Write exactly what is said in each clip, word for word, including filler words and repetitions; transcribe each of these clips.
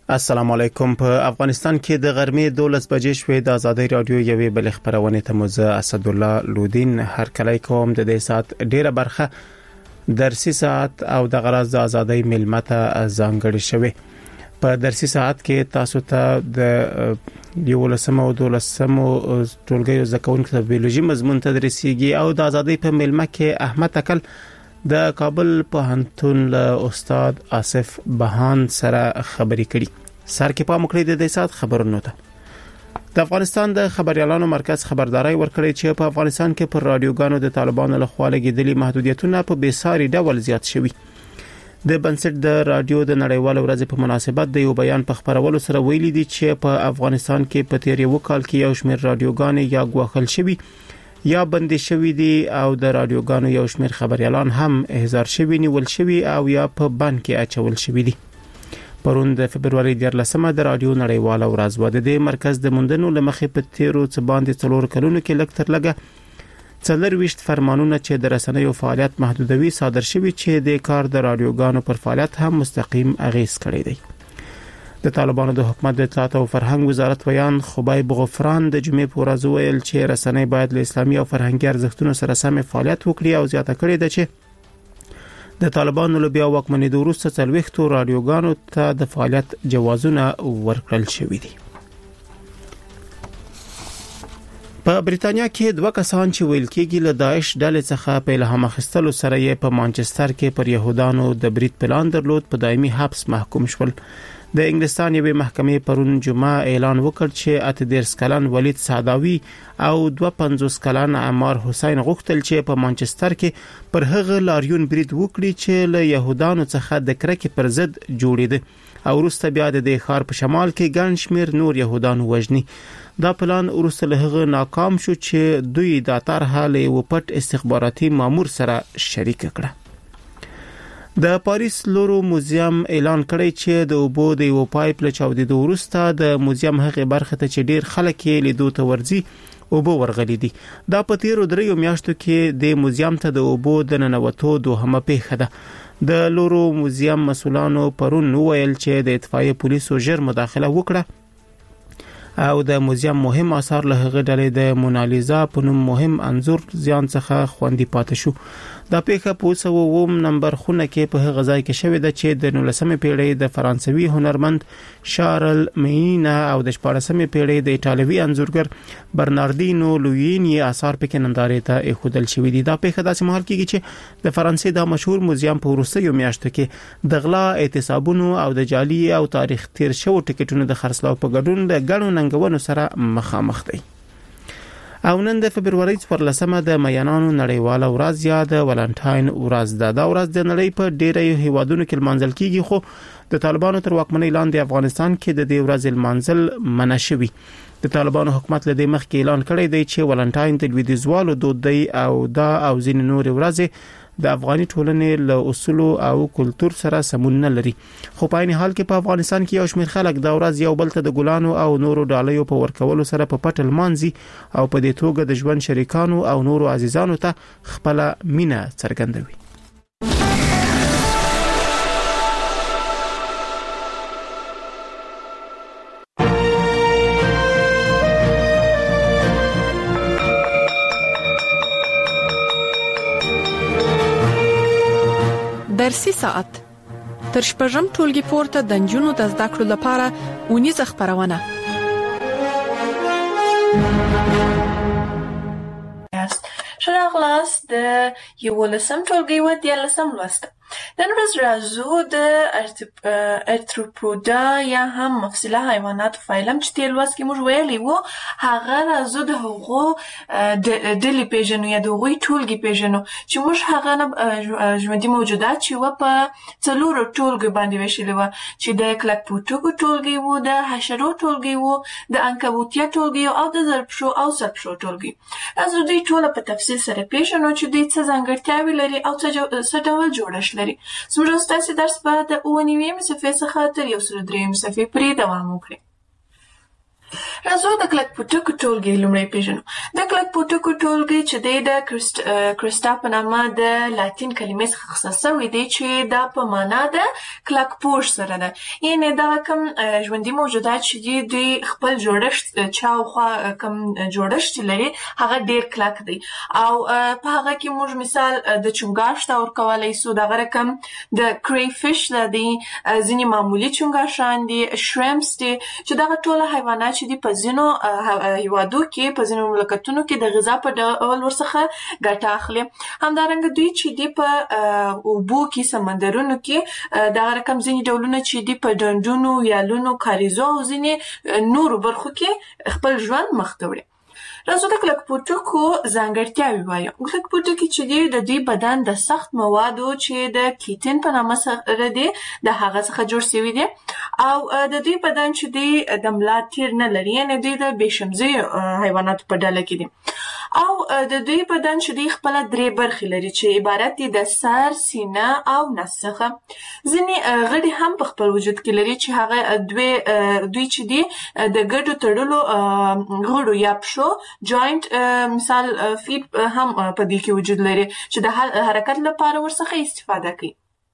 السلام علیکم. په افغانستان کې د غرمې دولس بجې شوې د آزادۍ رادیو یوې بل خبرونه ته مزه اسد الله لودین هر کله کوم د دې سات ډیره برخه درسي ساعت او د غرض د آزادۍ ملمته ځانګړي شوی. په درسي ساعت کې تاسو ته د یو لسمه او دولسمه ټولګي زکونکو ته بیولوژي مضمون تدریسيږي او د آزادۍ په ملمه کې احمد اکل د کابل پوهنتون له استاد آصف بهان سره خبرې کړي. سر کې پام کړی د دې سات خبرونو ته. د افغانستان د خبريالانو مرکز خبرداري ورکړي چې په افغانستان کې پر رادیوګانو د طالبانو لخوا لګیدلي محدودیتونه په بیساري ډول زیات شوي. د بنسټ د رادیو د نړیوال ورځ په مناسبت د یو بیان په خبرولو سره ویلي دي چې په افغانستان کې په تیر یو کال کې یو شمېر رادیوګانې یا غوښل شوي یا بندي شوي دي او د رادیوګانو یو شمېر خبريالان هم احضار شوي نیول شوي او یا په بند کې اچول شوي دي. پرون د فبرवरी دیارلسمه د رادیو نړیواله ورځ و. د دې مرکز د موندنو لمخې په تیرو څه باندې څلور کلونو کې لږ تر لږه څلور ویشت فرمانونه چې د رسنیو فعالیت محدودوي صادر شوي چې د کار د رادیوګانو پر فعالیت هم مستقیم اغیز کړی دی. د طالبانو د حکومت د اطلاعات او فرهنګ وزارت ویان خبیب غفران د جمعې په ورځ ویل چې رسنۍ باید له اسلامي او فرهنګي ارزښتونو سره سم فعالیت وکړي او زیاته کړې ده چې د طالبانو له بیا واکمنۍ وروسته څلوېښتو رادیوګانو ته د فعالیت جوازونه ورکړل شوي دي. په بریتانیا کې دوه کسان چې ویل کېږي له داعش ډلې څخه په الهام اخیستلو سره یې په مانچستر کې پر يهودانو د برید پلان درلود په دایمي حبس محکوم شول. د انګلستان یوې محکمې پرون جمعه اعلان وکړ چې اته دېرش کلن ولید سعداوي او دوه پنځوس کلن عمار حسین غوښتل چې په مانچستر کې پر هغه لاریون برید وکړي چې له يهودانو څخه د کرکې پر ضد جوړېده او وروسته بیا د ښار په شمال کې ګڼ شمېر نور يهودانو وژني. دا پلان وروسته له هغه ناکام شو چې دوی د طرحه له وپټ استخباراتي مامور سره شریک کړه. د پاریس لورو موزیم اعلان کړی چې د اوبو د یو پایپ له چاودېدو وروسته د موزیم هغه برخه ته چې ډیر خلک یې لیدو ته ورځي اوبو ورغلي دي. دا په تیرو دریو میاشتو کې د موزیم ته د اوبو د ننوتو دوهمه پیښه ده. د لورو موزیم مسولانو پرون ویل چې د اطفائیه پولیسو ژر مداخله وکړه او د موزیم مهم آثار له هغه ډلې د مونالیزا په نوم مهم انځور زیان څخه خوندي پاتې شو. دا پیښه په اووم نمبر خونه کې په هغه ځای کې شوې ده چې د نولسمې پیړۍ د فرانسوي هنرمند شارل مینا او د شپاړسمې پیړۍ د ایټالوي انځورګر برناردینو لوینی آثار پکې نندارې ته ایښودل شوې دي. دا پیښه داسې مهال کېږي چې د فرانسې د مشهور موزیم په وروستیو میاشتو کې د غلا اعتصابونو او د جعلي او تاریخ تیر شو ټکټونو د خرڅلاو په ګډون د ګڼو ننګونو سره مخامخ دی. او نن د فبرवरी څوارلسمه د مینانو نړیواله ورځ یا د ولنټاین ورځ ده. دا ورځ د نړۍ په ډیرو هیوادونو کې لمانځل کیږي خو د طالبانو تر واکمنۍ لاندې افغانستان کې د دې ورځ لمانځل منع شوی. د طالبانو حکومت له دې مخکې اعلان کړی دی چې ولنټاین د لویدیځوالو دود دی او دا او ځینې نور ورځې د افغاني ټولنې له اصول او کلچر سره سمون نه لري. خو په عین حال کې په افغانستان کې یو شمېر خلک د ورځ یو بل ته د ګلانو او نورو ډالیو په ورکولو سره په پټ لمانځي او په دې توګه د ژوند شریکانو او نورو عزیزانو ته خپل مینه څرګندوي. درسي ساعت تر شپږم ټولګي پورته د نجونو د زده کړو لپاره اونیزه خبرونه. شراغلاس د یولسم ټولګي و دیارلسم لوست. نن ورځ راځو د ارتروپودا یا هم مفصله حیوانات فایلم چې تیر لوست کې موږ ویلي وو هغه راځو د هغو د ډلې پیژنو یا د هغوی ټولګي پیژنو چې موږ هغه نه ژوندي موجودات چې و په څلورو ټولګو باندې ویشلي وو چې د کلکپوټوکو ټولګي وو، د حشرو ټولګي وو، د عنکبوتیا ټولګي او د زرپشو او سرپشو ټولګي. راځو دوی ټوله په تفصیل سره پیژنو چې دوی څه ځانګړتیاوې لري او څه ډول جوړښت لري. زموږ ستاسو درس به د اوه نوي صفحې څخه تر یو سل درې صفحې پورې دوام وکړي. راځو د کلک پوټکو ټولګي لومړی پیژنو. د کلک پوټکو ټولګي چې دی د کرسټا په نامه د لاتین کلمې څخه اخیستل شوی دی چې دا په معنا د کلک پوښ سره ده. یعنې دا کوم ژوندي موجودات چې دي دوی خپل جوړښت چاوخوا کوم جوړښت لري هغه ډېر کلک دی او په هغه کې موږ مثال د چونګاښ ته ورکولی سو. دغه رقم د کری فش دی، ځینې معمولي چونګاښان دي، شریمپس دي چې دغه ټوله حیوانات چې دي په ځینو هیوادو کې په ځینو مملکتونو کې د غذا په ډول ورڅخه ګټه اخلي. همدارنګه دوی چې دي په اوبو کې سمندرونو کې دغه رقم ځینې ډولونه چې دي په ډنډونو، ویالونو، کاریزو او ځینې نورو برخو کې خپل ژوند مخ ته وړي. راځو د کلک پوټکو ځانګړتیاوې ووایو. کلک پوټکي چې دي د دوی بدن د سخت موادو چې د کیټین په نامه سره دي د هغه څخه جوړ شوي دي او د دوی بدن چې دی د ملا تیر نه لري، یعنې دوی د بېشمزه حیواناتو په ډله کې دي او د دوی بدن چې دی خپله درې برخې لري چې عبارت دي د سر، سینه او نس څخه. ځینې غړي هم په خپل وجود کې لري چې هغه دوی دوی چې دي د ګډو تړلو غړو یا پښو جوینټ مثال فیټ هم په دې کې وجود لري چې د حرکت لپاره ورڅخه استفاده کوي.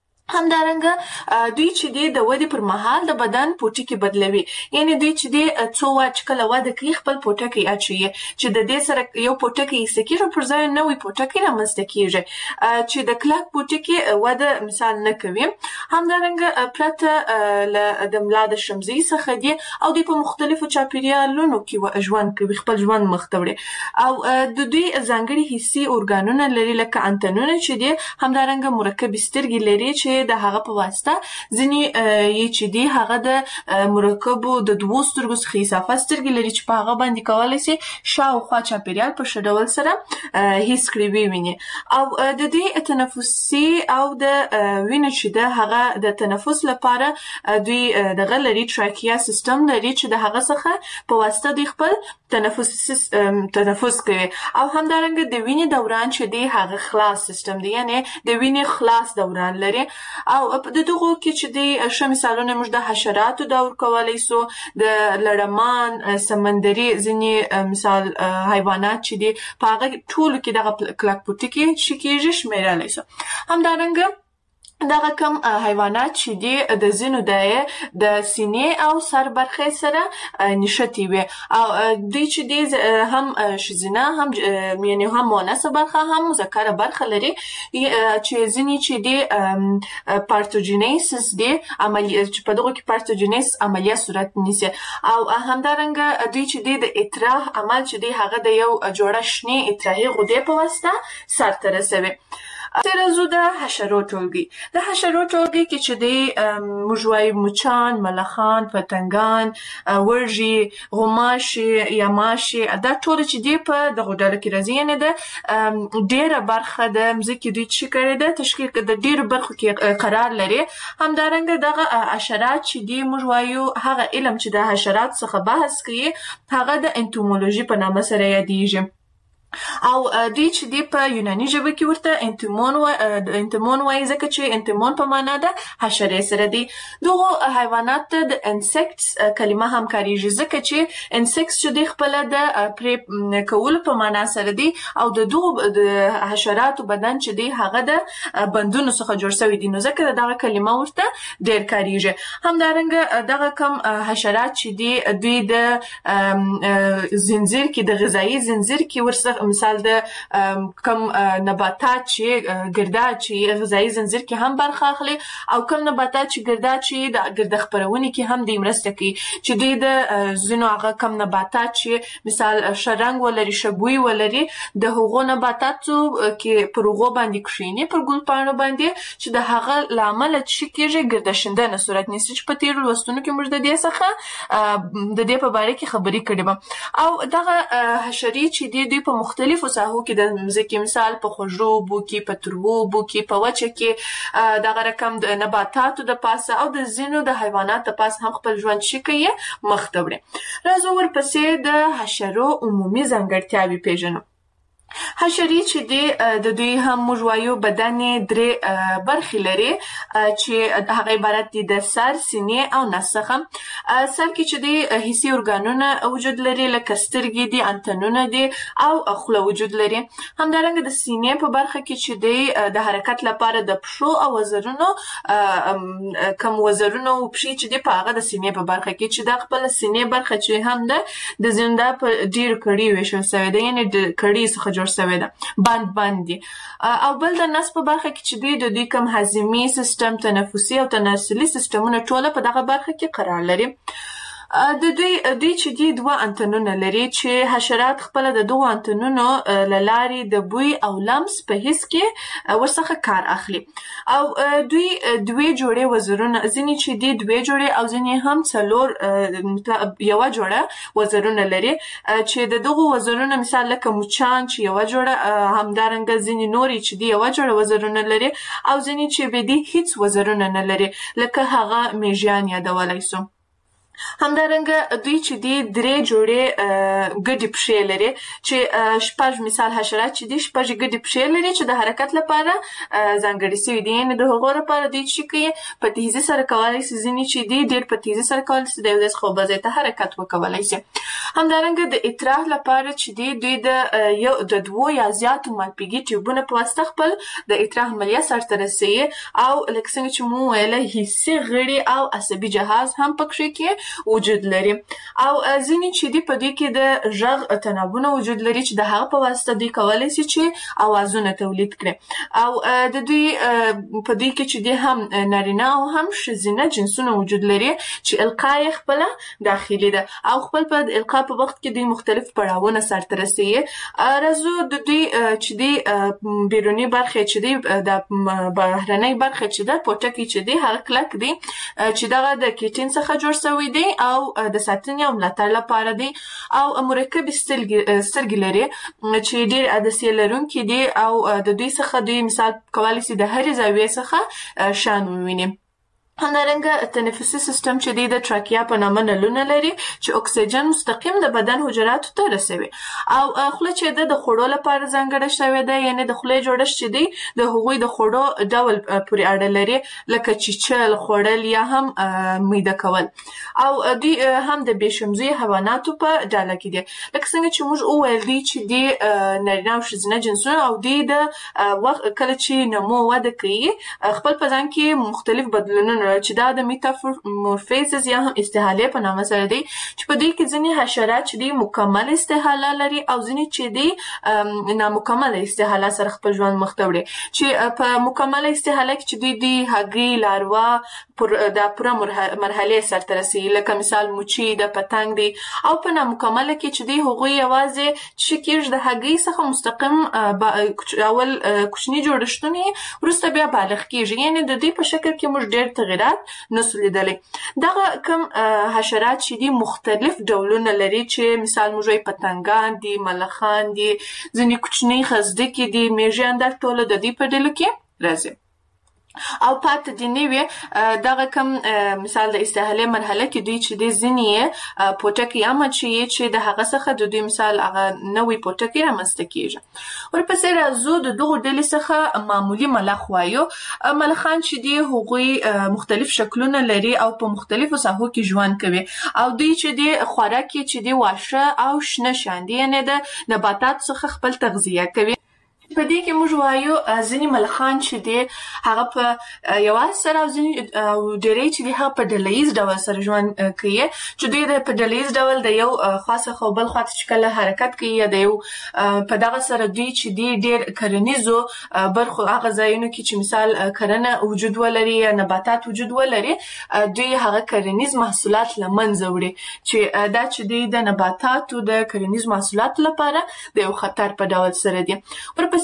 همدارنګه دوی چې دی د ودې پر مهال د بدن پوټکي بدلوي، یعنې دوی چې دی څو وخت چې کله وده کوي خپل پوټکی اچوي چې د دې سره یو پوټکی ایسته کېږي پر ځای نوی پوټکی رامنځته کېږي چې د کلک پوټکي وده مثال نه کوي. همدارنګه پرته له د ملا د شمزۍ څخه دي او دوی په مختلفو چاپیریالونو کې ژوند کوي، خپل ژوند مخ ته وړي او د دوی ځانګړي حسي ارګانونه لري لکه انتنونه چې دي. همدارنګه مرکبي سترګې لري چې د هغه په واسطه ځینې یې چې دي هغه د مرکبو د دوو سترګو څخه اضافه سترګې لري چې په هغه باندې کولی سي شاوخوا چاپیریال په ښه ډول سره حس کړي وویني او د دې تنفسي او د وینې چې ده هغه د تنفس لپاره دوی دغه لري ټراکیا سیستم لري چې د هغه څخه په واسطه دوی خپل تنفس تنفس کوي او همدارنګه د وینې دوران چې دی هغه خلاص سیستم دی، یعنې د وینې خلاص دوران لري او د دغو کې چې دی ښه مثالونه موږ د حشراتو دا ورکولی سو، د لړمان، سمندري ځینې مثال حیوانات چې دي په هغه ټولو کې دغه کلک پوټکي چې کېږي شمېرلی سو. همدارنګه دغه کم حیوانات چې دي د ځینو د د سینې او سر برخې سره نښتې وي او دوی چې دي هم ښځینه هم یعنې هم مؤنثه برخه هم مذکره برخه لري چې ځینې چې دي پارتوجینیسس دي عملیه چې په دغو کې پارتوجینیسس عملیه صورت نیسي او همدارنګه دوی چې دي د اطراح عمل چې دی هغه د یو جوړه شنې اطراحي غدې په واسطه سرته رسوي. راځو د حشرو ټولګي. د حشرو ټولګي کې چې دی موږ وایو مچان، ملخان، پتنګان، وږي، غوماشي یا ماشي، دا ټول چې دی په دغو ډلو کې راځي، یعنې د ډېره برخه د مځکې دوی چې کړې ده تشکیل د ډېرو برخو کې قرار لري. همدارنګه دغه حشرات چې دی موږ وایو هغه علم چې د حشرات څخه بحث کوي هغه د انتومولوژي په نامه سره یادیږي او دوی چې دی په یوناني ژبه کې ورته انتمون و انتمون وایي ځکه چې انتمون په معنا د حشرې سره دی. دغو حیوانات ته د انسیکټس کلمه هم کارېږي ځکه چې انسیکټس چې دی خپله د پرې کولو په معنا سره دی او د دغو د حشراتو بدن چې دی هغه د بندونو څخه جوړ شوی دی، نو ځکه دغه کلمه ورته ډېر کارېږي. همدارنګه دغه کم حشرات چې دی دوی د زنځیر کې د غذایي زنځیر کې ورڅخه مثال د کم نباتات چې ګرداد چې غذایي زنځیر کې هم برخه اخلي او کم نباتات چې ګرداد چې د ګرده خپرونې کې هم دوی مرسته کوي چې دوی د ځینو هغه کم نباتات چې مثال ښه رنګ ولري، ښه بوی ولري، د هغو نباتاتو کې پر هغو باندې کښېني پر ګلپاڼو باندې چې د هغه له امله څه کېږي ګرده شیندنه صورت نیسي چې په تېرو لوستونو کې موږ د دې څخه د دې په باره کې خبرې کړې وه. او دغه حشرې چې دي دوی په مختلفو ساحو کې د مځکې مثال په خوږو اوبو کې، په تروو اوبو کې، په وچه کې دغه رقم د نباتاتو د پاسه او د ځینو د حیوانات د پاسه هم خپل ژوند چې کوي مخ ته وړي. راځو ورپسې د حشرو عمومي ځانګړتیاوې پېژنو. حشرې چې دی د دوی هم موږ وایو بدن درې برخې لري چې هغه عبارت دي د سر، سینې او نس څخه. سر کې چې دی حسي ارګانونه وجود لري لکه سترګې دي، انتنونه دي او خوله وجود لري. همدارنګه د سینې په برخه کې چې دی د حرکت لپاره د پښو او وزرونو کم وزرونو او پښې چې دی په هغه د سینې په برخه کې چې دا خپل سینې برخه چې هم ده د زنده په ډیر کړي ویشل شوی دی، یعنی د کړي څخه جوړ شوی ده، بند بند دي. او بل د نس په برخه کې چې دی د دوی کوم هضمي سیستم، تنفسي او تناسلي سیستمونه ټوله په دغه برخه کې قرار لري. د دوی دوی چې دی دوه انتنونه لري چې حشرات خپل د دوه انتنونو لارې د بوی او لمس په حس کې ورڅخه کار اخلي. او دوی دوی جوړې وزرونه، ځینې چې دی دوی جوړې او ځینې هم څلور یو جوړه وزرونه لري چې د دغه وزرونه مثال لکه مچان چې یو جوړه، همدارنګه ځینې نورې چې دی یو جوړه وزرونه لري او ځینې چې به دی هیڅ وزرونه نه لري لکه هغه میږیان یادولای سو. همدارنګه دوی چې دی درې جوړې ګډې پښې لري چې شپږ مثال حشرات چې دی شپږ ګډې پښې لري چې د حرکت لپاره ځانګړې شوي دي، یعنې د هغو لپاره دوی چې کوي په تیزي سره کولی شي، ځینې چې دی ډېر په تیزي سره کولی شي د یو ځای څخه بل ځای ته حرکت وکولی شي. همدارنګه د اطراح لپاره چې دی دوی د یو د دوو یا زیاتو مالپیږي ټیوبونو په واسطه خپل د اطراح عملیه سرته رسوي او لکه څنګه چې مو ویله حسي غړي او عصبي جهاز هم پکښې کې وجود لري. او ځینې چې دی په دوی کې د غږ تنابونه وجود لري چې د هغه په واسطه دوی کولی شي چې اوازونه تولید کړي. او د دوی په دوی کې چې دی هم نارینه او هم ښځینه جنسونه وجود لري چې القا یې خپله داخلي ده او خپل په القا په وخت کې دوی مختلف پړاوونه سرته رسوي. راځو د دوی چې دی بیروني برخې چې دی د بهرنۍ برخې چې ده پوټکی چې دی هغه کلک دی چې دغه د کیټین څخه جوړ شوی دی او د ساتنې او ملاتړ لپاره دی او مرکب سترګې لري چې ډېر عدسیې لرونکي دي او د دوی څخه دوی مثال کولی شي د هرې زاویې څخه شان وویني. همدارنګه تنفسي سیستم چې دی د تراکیا په نامه نلونه لري چې اکسیجن مستقیم د بدن حجراتو ته رسوي. او خوله چې ده د خوړو لپاره ځانګړې شوې ده، یعنې د خولې جوړښت چې دی د هغوی د خوړو ډول پورې اړه لري لکه چیچل، خوړل یا هم میده کول. او دوی هم د بېشمزي حیواناتو په ډله کې دي لکه څنګه چې موږ وویل دی چې دی نارینه او ښځینه جنسونه او دوی د وخت کله چې نمو وده کوي خپل په ځان کې مختلف بدلونونه چې دا د میتامورفیزس یا هم استحاله په نامه سره دی چې په دوی کې ځینې حشرات چې دی مکمل استحاله لري او ځینې چې دی نامکمل استحاله سره خپل ژوند مخ ته وړي. چې په مکمل استحاله کې چې دوی دی هګۍ، لاروا د پوره مرحلې سرته رسوي لکه مثال مچي د پتنګ دی. او په نامکمله کې چې دی هغوی یوازې چې کېږي د هګۍ څخه مستقیم اول کوچني جوړښتونه وروسته بیا بالغ کېږي، یعنې د دوی په شکل کې موږ ډېر تغیرات نسو لیدلی. دغه کم حشرات چې دي مختلف ډولونه لري چې مثال موږ وایي پتنګان دي، ملخان دي، ځینې کوچنۍ خزدکې دي، میږیان دا ټوله د دوی په ډلو کې راځي. او پاتې دي نوي دغه کم مثال د استحاله مرحله کې دوی چې دی ځینې پوټکی یا مچۍ چې د هغه څخه د دوی مثال هغه نوی پوټکی رامنځته کېږي. ورپسې راځو د دغو ډلې څخه معمولي ملخ وایو. ملخان چې دی هغوی مختلف شکلونه لري او په مختلفو ساحو کې ژوند کوي او دوی چې دی خوراک یې چې دی واښه او شنه شیان دي، یعنې د نباتاتو څخه خپل تغذیه کوي. په دې کې موږ وایو ځینې ملخان چې دی هغه په یوازې سره او ځینې ډېری چې دی هغه په ډلهییز ډول سره ژوند کوي چې دوی په ډلهییز ډول د یو خوا څخه بل خوا ته چې کله حرکت کوي یا د یو په دغه سره دوی چې دی ډېر کرنیزو برخو هغه ځایونو کې چې مثال کرنه وجود ولري یا نباتات وجود ولري دوی هغه کرنیز محصولات له منځه وړي چې دا چې دی د نباتاتو د کرنیز محصولاتو لپاره د یو خطر په ډول سره دی. ورپسې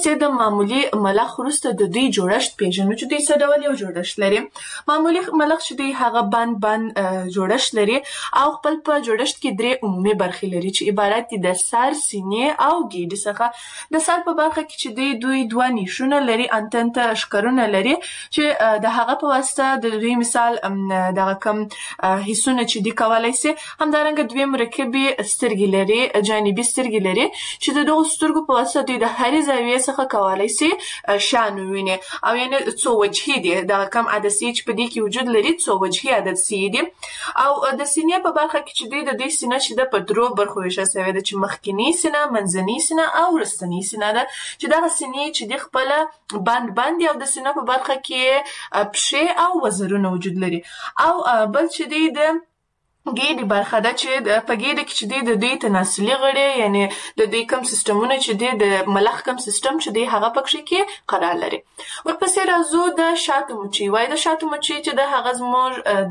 ورپسې د معمولی ملخ وروسته د دوی جوړښت پیژنو چې دوی څه ډول یو جوړښت لري. معمولی ملخ چې دوی هغه بند بند جوړښت لري او خپل په جوړښت کې درې عمومي برخې لري چې عبارت دي د سر، سینې او ګیډې څخه. د سر په برخه کې چې دوی دوی دوه نیشونه لري، انتن ته ښکرونه لري چې د هغه په واسطه د دوی مثال دغه کم حسونه چې دی کولای شي. همدارنګه دوی مرکبي سترګې لري، جانبي سترګې لري چې د دغو سترګو په واسطه دوی د هرې زاویې څخه کولای شي شیان وویني او یعنې څو وجهي دي. دغه کم عدسیې چې په دې کې وجود لري څو وجهي عدسیې دي. او د سینې په برخه کې چې دوی د دوی سینه چې د په درو برخو ویشل شوې ده چې مخکینی سینه، منځنۍ سینه او وروستنۍ سینه ده چې دغه سینې چې د خپله بند بند او د سینه په برخه کې پښې او وزرونه وجود لري. او بل چې دی د ګیډې برخه ده چې په ګیډه کې چې دی د دوی تناسلي غړي، یعنی د دوی کوم سیستمونه چې دی د ملخ کوم سیستم چې دی هغه پکې کې قرار لري. ورپسې راځو د شاتو مچۍ. وای د شاتو مچۍ چې د هغه زموږ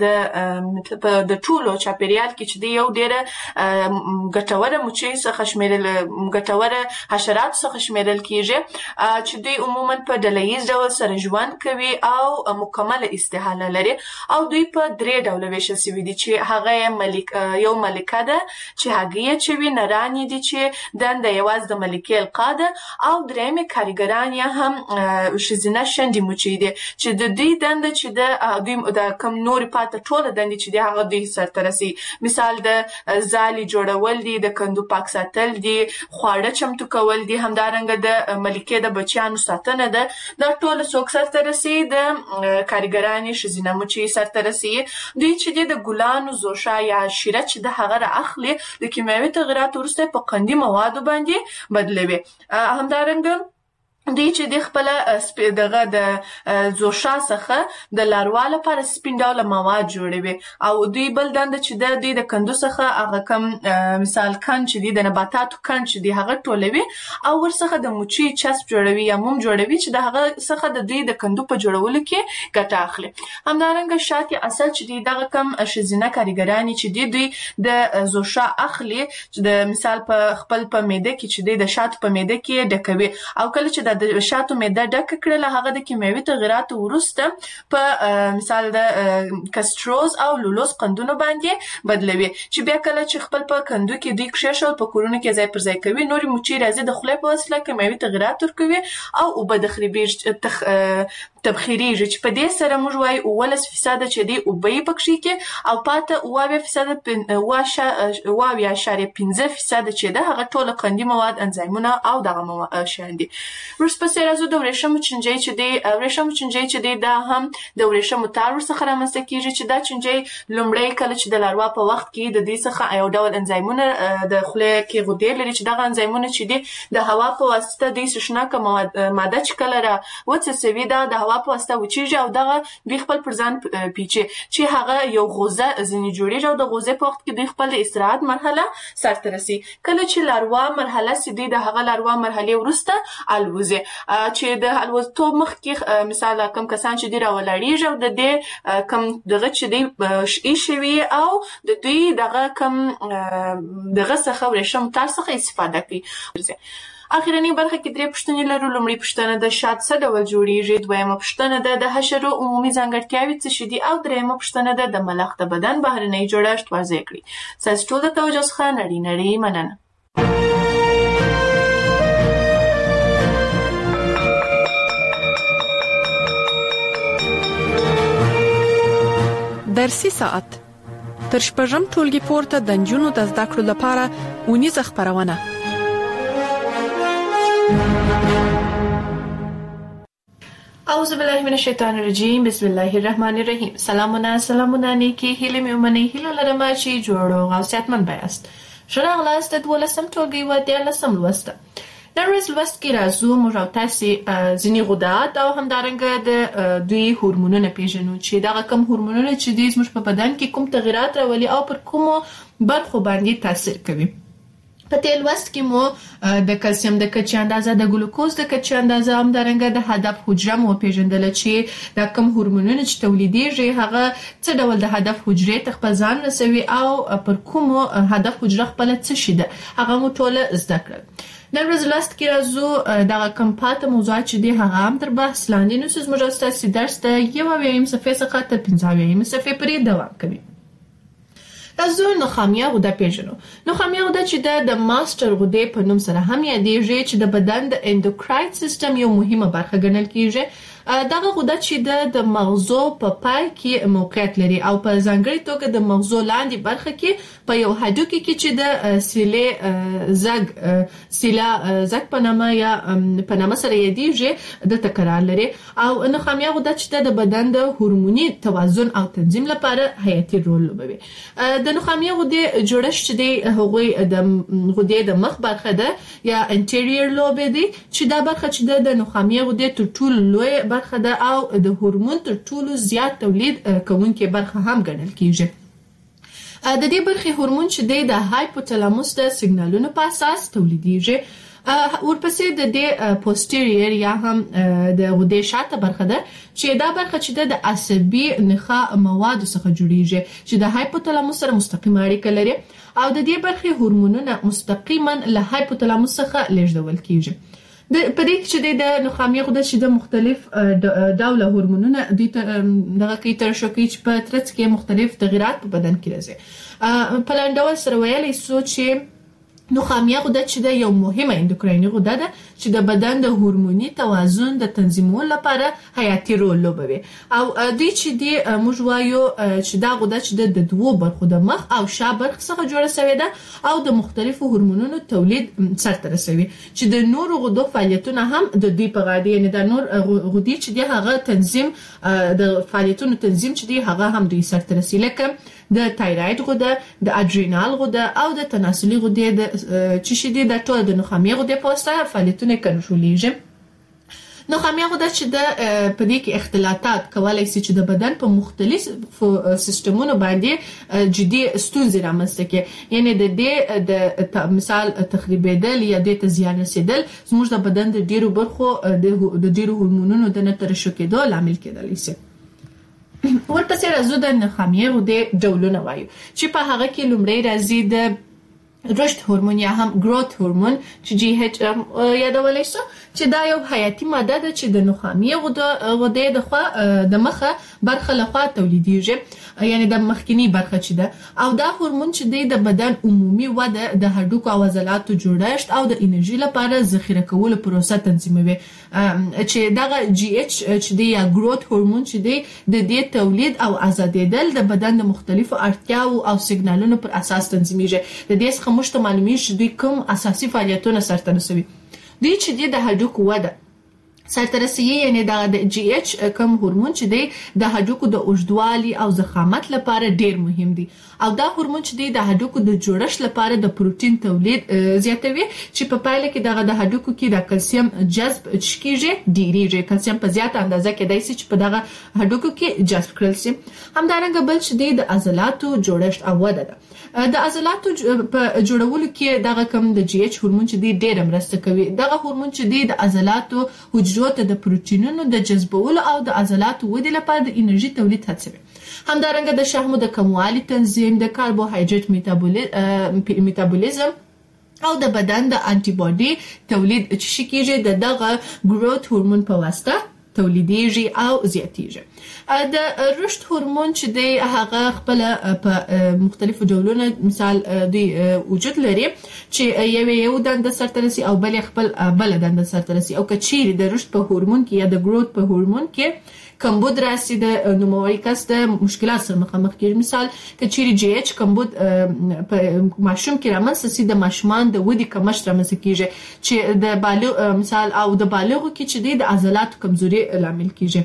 د د ټولو چاپیریال کې چې دی یو ډېره ګټوره مچۍ څخه شمیرل ګټوره حشرات څخه شمیرل کیږي چې دوی عموما په ډلهییز ډول سره ژوند کوي او مکمله استحاله لري. او دوی په درې ډوله ویشل شوي دي چې هغه ملک یو ملکه ده چې هګۍ اچوي، نرانې دي چې دنده یوازې د ملکې القا ده، او درېیمې کارګران یا هم ښځینه شنډې مچۍ دي چې د دوی دنده چې د دوی د کوم نورې پاته ټوله دندې چې دي هغه دوی سرته رسوي. مثال د ځالې جوړول دي، د کندو پاک ساتل دي، خواړه چمتو کول دي، همدارنګه د ملکې د بچیانو ساتنه ده. دا ټوله څوک سرته رسوي؟ د کارګرانې ښځینه مچۍ سرته رسوي. دوی چې دي د ګلانو زوشا یا شیره چې د هغه را اخلي د کیمیاوي تغیراتو وروسته په قندي موادو باندې بدلوي. همدارنګه دوی چې د خپل دغه د زوشا څخه د لاروا لپاره سپین ډوله مواد جوړوي. او دوی بل دنده چې د دوی د کندو څخه هغه کم مثال کند چې دی د نباتاتو کند چې دی هغه ټولوي او ورڅخه د مچۍ چسب جوړوي یا موم جوړوي چې د هغه څخه د دوی د کندو په جوړولو کې ګټه اخلي. همدارنګه شات اصل چې دی دغه کم ښځینه کارګرانې چې دی دوی د زوشا اخلي چې د مثال په خپل په معده کې چې دی د شاتو په معده کې ډکوي. او کله چې د شاتو معده ډکه کړله هغه د کیمیاوي تغیراتو وروسته په مثال د کستروز او لولوز قندونو باندې بدلوي چې بیا کله چې خپل په کندو کې دوی کښېښول په کورونو کې ځای پر ځای کوي. نورې مچۍ راځي د خولې په وسیله کیمیاوي تغیرات ورکوي او اوبه تخریبیږي تبخیریږي چې په دې سره موږ وایو اوولس فیصده چې دی اوبه یې پکې کې او پاته اوه اویا فیصده اوه اویا اعشاریه پنځه فیصده چې ده هغه ټوله قندي مواد، انزایمونه او دغه شیان دي. ورپسې راځو د ورېښمو چینجۍ چې دی. ورېښمو چینجۍ چې دی دا هم د ورېښمو تار ورڅخه رامنځته کیږي چې دا چینجۍ لومړی کله چې د لاروا په وخت کې د دې څخه یو ډول انزایمونه د خولې کې غدې لري چې دغه انزایمونه چې دی د هوا په واسطه دوی څښناکه ماده چې کله را وڅڅوي دا د هوا په واسطه وچیږي او دغه دوی خپل پر ځان پیچي چې هغه یو غوزه ځینې جوړیږي او د غوزې په وخت کې دوی خپل د استراحت مرحله سرته رسي. کله چې لاروا مرحله سي دوی د هغه لاروا مرحلې وروسته الوزي چې د الوزتوب مخکې مثال کم کسان چې دی راولاړیږي او د دې کم دغه چې دی ایښوي او د دوی دغه کم دغه څخه ورېښم تار څخه استفاده کوي. اخرنی برخه کې درې پوښتنې لرو. لومړی پوښتنه د شات څه ډول جوړیږي، دویمه پوښتنه ده د حشرو عمومي ځانګړتیاوې څه شي دي او دریمه پوښتنه ده د ملخ د بدن بهرنی جوړښت واضح کړي. ستاسو ټول د توجه څخه نړۍ نړۍ مننه. درسي ساعت تر شپږم ټولګي پورته د نجونو د زده کړو لپاره اونیزه خپرونه. اعوذ بالله من الشیطان الرجیم، بسم الله الرحمن الرحیم. سلامونه سلامونه نیکی هیله مې ومنئ. هیله لرم چې جوړ او صحتمند بیاست. ښه راغلاست د دولسم ټولګي و دیارلسم لوست. نن ورځ لوست کې راځو موږ او تاسې ځینې غدات او همدارنګه د دوی هورمونونه پیژنو چې دغه کوم هورمونونه چې دوی زموږ په بدن کې کوم تغیرات راولي او پر کومو برخو باندې تاثیر کوي. په دې لوست کې مو د کلسیم د کچې اندازه، د ګلوکوز د کچې اندازه، همدارنګه د هدف حجره مو پیژندل چې دا کوم هورمونونه چې تولیدېږي هغه څه ډول د هدف حجرې ته خپل ځان رسوي او پر کومو هدف حجره خپل څه شي ده هغه مو ټول زده کړل. نن ورځ لاست کې راځو دا کوم پاتې موضوعات چې دی هغه هم تر بحث لاندې نو څه موږ ستاسو درس ته یو ویم صفحه څخه تر پنځه ویم صفحه پرې دوام کوي. راځو نخامیه غده پیژنو. نخامیه غده چې د ماستر غده په نوم سره هم یادېږي چې د بدن د اندوکراین سیستم یو مهمه برخه ګڼل کیږي. دغه غده چې د مغزو په پای کې موقعیت لري او په ځانګړي توګه د مغزو لاندې برخه کې په یو هډوکي کې چې د سیلې زګ سیلا زګ په نامه یا په نامه سره یادېږي د تکرار لري او نخامیه غده چې د بدن د هورموني توازن او تنظیم لپاره حیاتي رول لوبوي. د نخامیه غده جوړښت دی هغوی د غده د مخ برخه ده یا انټیریور لوب دی چې دا برخه چې د نخامیه غده تر ټولو لوی برخه ده او د هورمون تر ټولو زیات تولید کوونکې برخه هم ګڼل کیږي. د دې برخې هورمون چې د هایپوتالاموس د سیګنالونو په اساس تولیدېږي. ورپسې د دې پوسټیریر یا هم د غدې شاته برخه ده چې دا برخه چې د عصبي نخاع مواد څخه جوړیږي چې د هایپوتالاموس سره مستقیمه اړیکه لري او د دې برخې هورمونونه مستقیما له هایپوتالاموس څخه لیږدول کیږي. د پدې چې د نخامیه غده چې د مختلف ډوله هورمونونه د دغه کې ترشحي چې په ترڅ کې مختلف تغیرات په بدن کې راځي. په لاندې سره ویلې سو چې نخامیه غده چې د یو مهمه اندوکرایني غده ده چې د بدن د هورموني توازن د تنظیمولو لپاره حیاتي رول لوبوي او دوی چې دی موږ وایو چې دا غده چې د دوو برخو د مخ او شا برخه څخه جوړه شوې ده او د مختلفو هورمونونو تولید سرته رسوي چې د نورو غدو فعالیتونه هم د دوی په غاړه یعنی د نور غدي چې دی هغه تنظیم د فعالیتونو تنظیم چې دی هغه هم دوی سرته رسي لکه د تایروید غده د اډرینال غده او د تناسلي غده د چې شیدې د ټول د نخامیه غده په واسطه فعالیتونه کنټرولېږي. نخامیه غده چې د په دې کې اختلالات کولای شي چې د بدن په مختلفو سیستمونو باندې جدي ستونزې رامنځته کړي یعنی د دې د مثال تخریبېدل یا د زیان رسیدل زموږ د بدن د ډیرو برخو د ډیرو هورمونونو د نه ترشح کېدو لامل کېدلی شي. ورپسې راځو د نخامیه غده ډولونه وایو چې په هغه کې لومړی راځي د رشد هورمون یا هم گروث هورمون چې جی ایچ یادولای شو چې دا یو حیاتي ماده ده چې د نخامیه غده غده د خوا د مخه برخه لخوا تولیدېږي یعنی د مخکنی برخه چې ده او دا هورمون چې د بدن عمومي وده د هډوکو او عضلاتو جوړښت او د انرژي لپاره ذخیره کولو پروسه تنظیموي چې دغه جی ایچ چې دی یا گروث هورمون چې دی د دې تولید او آزادېدل د بدن د مختلفو اړتیاو او سیګنالونو پر اساس تنظیمیږي. د دې څخه موږ ته معلومیږي چې دوی کوم اساسي فعالیتونه سرته رسوي. دوی چې دی د هډوکو وده سرته رسوي یعنی د جی ایچ کوم هورمون چې دی د هډوکو د اوږدوالي او ضخامت لپاره ډیر مهم دی او دا هورمون چې دی د هډوکو د جوړښت لپاره د پروتین تولید زیاتوي چې په پایله کې دغه د هډوکو کې د کلسیم جذب کیږي ډیریږي. کلسیم په زیاته اندازه کې دای شي چې په دغه هډوکو کې جذب کړل شي. همدارنګه بل چې دی د عضلاتو جوړښت او وده ده. د عضلاتو په جوړولو کې دغه کوم د جی ایچ هورمون چې دی ډیر مرسته کوي. دغه هورمون چې دی د عضلاتو حجرو ته د پروتینونو د جذبولو او د عضلاتو ودې لپاره د انرژي تولید هڅوي. همدارنګه د شحمو د کموالي تنظیم د کاربوهایډریټ میټابولیزم او د بدن د انټي باډي تولید چې کیږي د دغه گروث هورمون په واسطه تولیدېږي او زیاتېږي. د رشد هورمون چې دی هغه خپل په مختلفو ډولونو مثال دوی وجود لري چې یو یو دنده سرته رسي او بل خپل بل دنده سرته رسي او کچېری د رشد په هورمون کې یا د گروث په هورمون کې کمبود راسي د نوموړي کس د مشکلات سره مخامخ کیږي. مثال کچېری جی ایچ کمبود په ماشوم کې رامنځته سي د ماشومان د ودې کمښت رامنځته کیږي چې د بالغ مثال او د بالغو کې چې د عضلاتو کمزوري لامل کیږي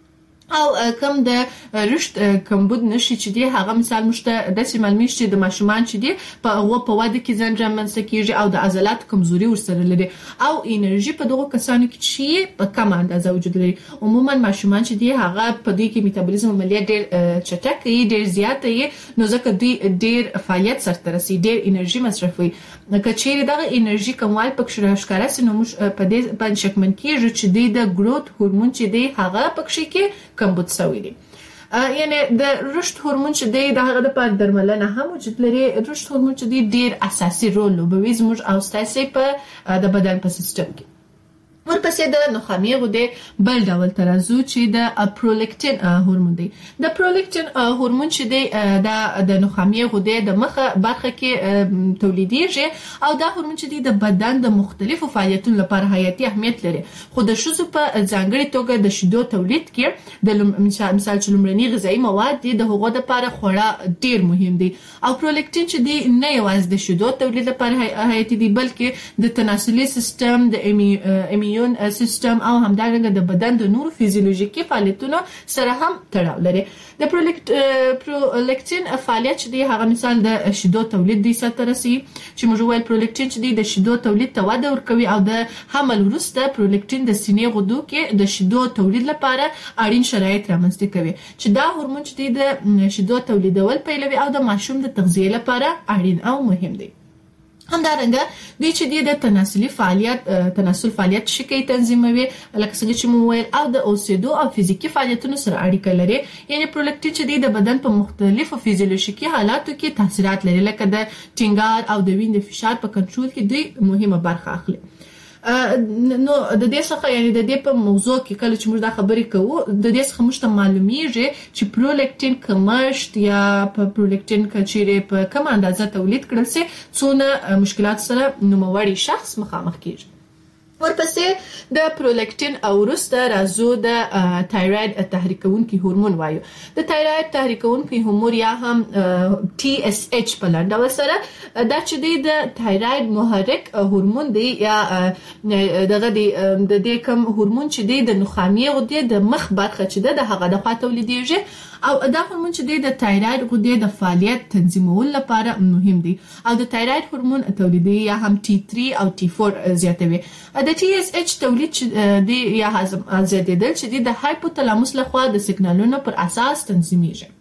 او کم د رشد کمبود نشي چې دی هغه مثال مشته د سیمال میشته د ماشومان چې دی په هغه په واده کې ځان رامنځته کیږي او د عضلات کمزوري ورسره لري او انرژي په دغه کسانو کې چې په کم اندازه وجود لري. عموما ماشومان چې دی هغه په دې کې میټابولیزم عملیه ډیر چټک وي ډیر زیات وي نو ځکه دوی ډیر فعالیت سره رسي ډیر انرژي مصرفوي. کچېری دغه انرژي کموال پکې ښکارا سي نو په دې باندې شکمن کیږي چې دی د گروث هورمون چې دی هغه پکې کې کمبود شوی دی. یعنی د رشد هورمون چې دی د هغه د پر درملنه هم وجود لري. رشد هورمون چې دی ډیر اساسي رول لوبوي زموږ او ستاسو په د بدن په سیستم کې. ورپسې د نخامې غدې بل ډول ترازو چې د پرولیکټین هورمون دی. د پرولیکټین هورمون چې دی د د نخامې غدې د مخه برخه کې تولیدېږي او دا هورمون چې دی د بدن د مختلفو فعالیتونو لپاره حیاتي اهمیت لري. خو د ښځو په ځانګړي توګه د شیدو تولید کې د مثال مثال چې لومړني غذایي مواد دي د هغو لپاره خورا ډیر مهم دي. او پرولیکټین چې دی نه یوازې د شیدو تولید لپاره حیاتي دي بلکې د تناسلي سیستم د ایمیون سیستم او همدارنګه د بدن د نورو فزیولوژیکي فعالیتونو سره هم تړاو لري. د پرولیکټین فعالیت چې دی هغه مثال د شیدو تولید دی سره رسي چې موږ وایو پرولیکټین چې دی د شیدو تولید ته وده ورکوي او د حمل وروسته پرولیکټین د سینې غدو کې د شیدو تولید لپاره اړین شرایط رامنځته کوي چې دا هورمون چې دی د شیدو تولیدول پیلوي او د ماشوم د تغذیه لپاره اړین او مهم دی. همدارنګه دوی چې د تناسلي فعالیت تناسل فعالیت شکی تنظیموي لکه څنګه چې مو ویل او د اوسېدو او فزیکی فعالیتونو سره اړیکه لري. یعنی پرولیکټین چې د بدن په مختلفو فزیولوژیکي حالاتو کې تاثیرات لري لکه د ټینګار او د وینې فشار په کنټرول کې دوی مهمه برخه اخلي. نو د دې څخه یعنی د دې په موضوع کې کله چې موږ دا خبرې کوو د دې څخه موږ ته معلومیږي چې پرولیکټین کمښت یا په پرولیکټین کچېرې په کوم اندازه تولید کړل سي څونه مشکلات سره نوموړی شخص مخامخ کیږي. ورپسې د پرولیکټین او وروسته راځو د تایروید تحریکونکي هورمون وایو. د تایروید تحریکونکي هورمون یا هم ټي اس ایچ په لنډه سره دا چې دی د تایروید محرک هورمون دی یا دغه دی د دې کوم هورمون چې دی د نخامې غدې د مخ برخه چې ده د هغه د خوا تولیدېږي او دا هورمون چې دی د تایروید غدې د فعالیت تنظیمولو لپاره مهم دی او د تایروید هورمون تولیدي یا هم ټي تھری او ټي فور زیاتوي. د ټي اس ایچ تولید دی یا هضم زیاتېدل چې دی د هایپوتلاموس لخوا د سیګنالونو پر اساس تنظیمیږي.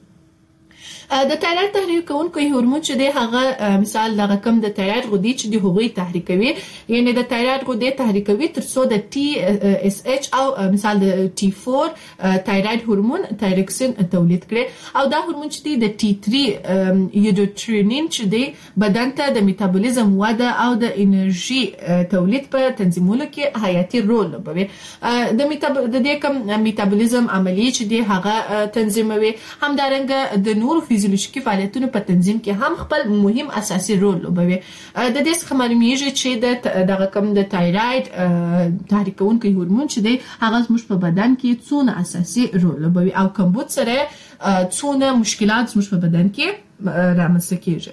د تایروید تحریکونکي هورمون چې دی هغه مثال د رقم د تایروید غدې چې دی هغوی تحریکوي یعنی د تایروید غدې تحریکوي تر څو د ټي اس ایچ او مثال د ټي فور تایروید هورمون تایروکسین تولید کړي او دا هورمون چې دی د ټي تھری یوډوټرینین چې دی بدن ته د میټابولیزم وده او د انرژي تولید په تنظیمولو کې حیاتي رول لوبوي. د میټاب د دې کوم میټابولیزم عملیه چې دی هغه تنظیموي. همدارنګه د نورو فزیولوژیکي فعالیتونو په تنظیم کې هم خپل مهم اساسي رول لوبوي. د دې څخه معلومیږي چې د دغه کوم د تایروید تحریکونکي هورمون چې دی هغه زموږ په بدن کې څونه اساسي رول لوبوي او کمبود سره څونه مشکلات زموږ په بدن کې رامنځته کیږي.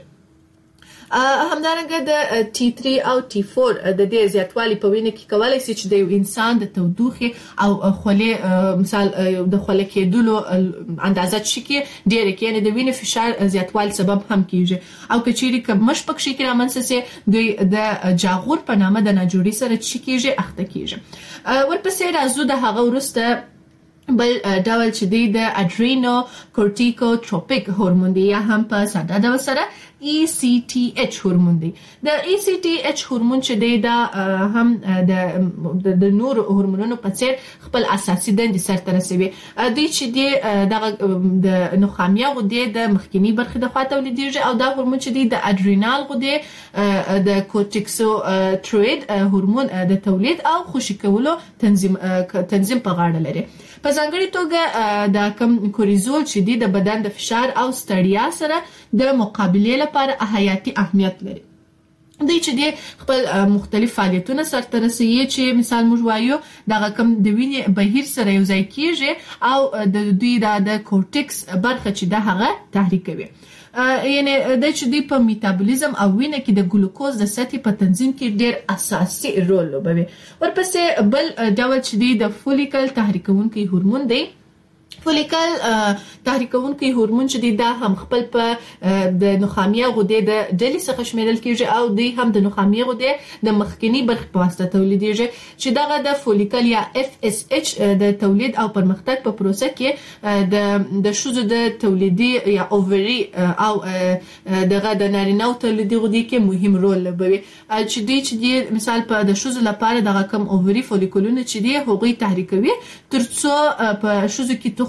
همدارنګه د ټي تھری او ټي فور د دې زیاتوالی په وینه کې کولای شي چې د یو انسان د تودوخې او خولې مثال د خولې کېدلو اندازه چې ډېر کې یعنی د وینې فشار زیاتوالي سبب هم کیږي او کچېرې کمش پکې کې رامنځته سي دوی د جاغور په نامه د ناجوړي سره چې کیږي اخته کیږي. ورپسې راځو د هغه وروسته بل ډول چې دی د اډرینو کورټیکوټروپیک هورمون دی یا هم په ساده ډول سره ای سی ټي ایچ هورمون دی. د ای سی ټي ایچ هورمون چې دی دا هم د د نور هورمونونو په څیر خپل اساسي دندې سرته رسوي. دوی چې دی دغه د نخامیا غدې د مخکینی برخې د خوا تولیدېږي او دا هورمون چې دی د اډرینال غدې د کورټیکوټروئید هورمون د تولید او خوشي کولو تنظیم تنظیم په غاړه لري. په ځانګړي توګه د کم کوریزول چې دی د بدن د فشار او ستړیا سره د مقابله لپاره حیاتي اهمیت لري. دوی چې دی خپل مختلف فعالیتونه سرته رسوي چې مثال موږ وایو دغه کم د وینې بهیر سره یو ځای کیږي او د دوی د کورټیکس برخه چې ده هغه تحریکوي. یعنی د چې دی په میټابولیزم او وینه کې د ګلوکوز د سطحې په تنظیم کې ډېر اساسي رول لوبوي. ورپسې بل ډول چې دی د فولیکل تحریکونکي هورمون دی. فولیکل تحریکونکي هورمون چې دی دا هم خپل په د نخامیا غدې د ډلې څخه شمیرل کیږي او دوی هم د نخامیا غدې د مخکینی برخې په واسطه تولیدېږي چې دغه د فولیکل یا اف اس ایچ د تولید او پرمختګ په پروسه کې د د شوزو د تولیدي یا اووري او دغه د نارینه تولیدي غدې کې مهم رول لوبوي چې دوی چې دی مثال په د شوزو لپاره دغه کم اووري فولیکولونه چې دی هغوی تحریکوي ترڅو په شوزو کې تخم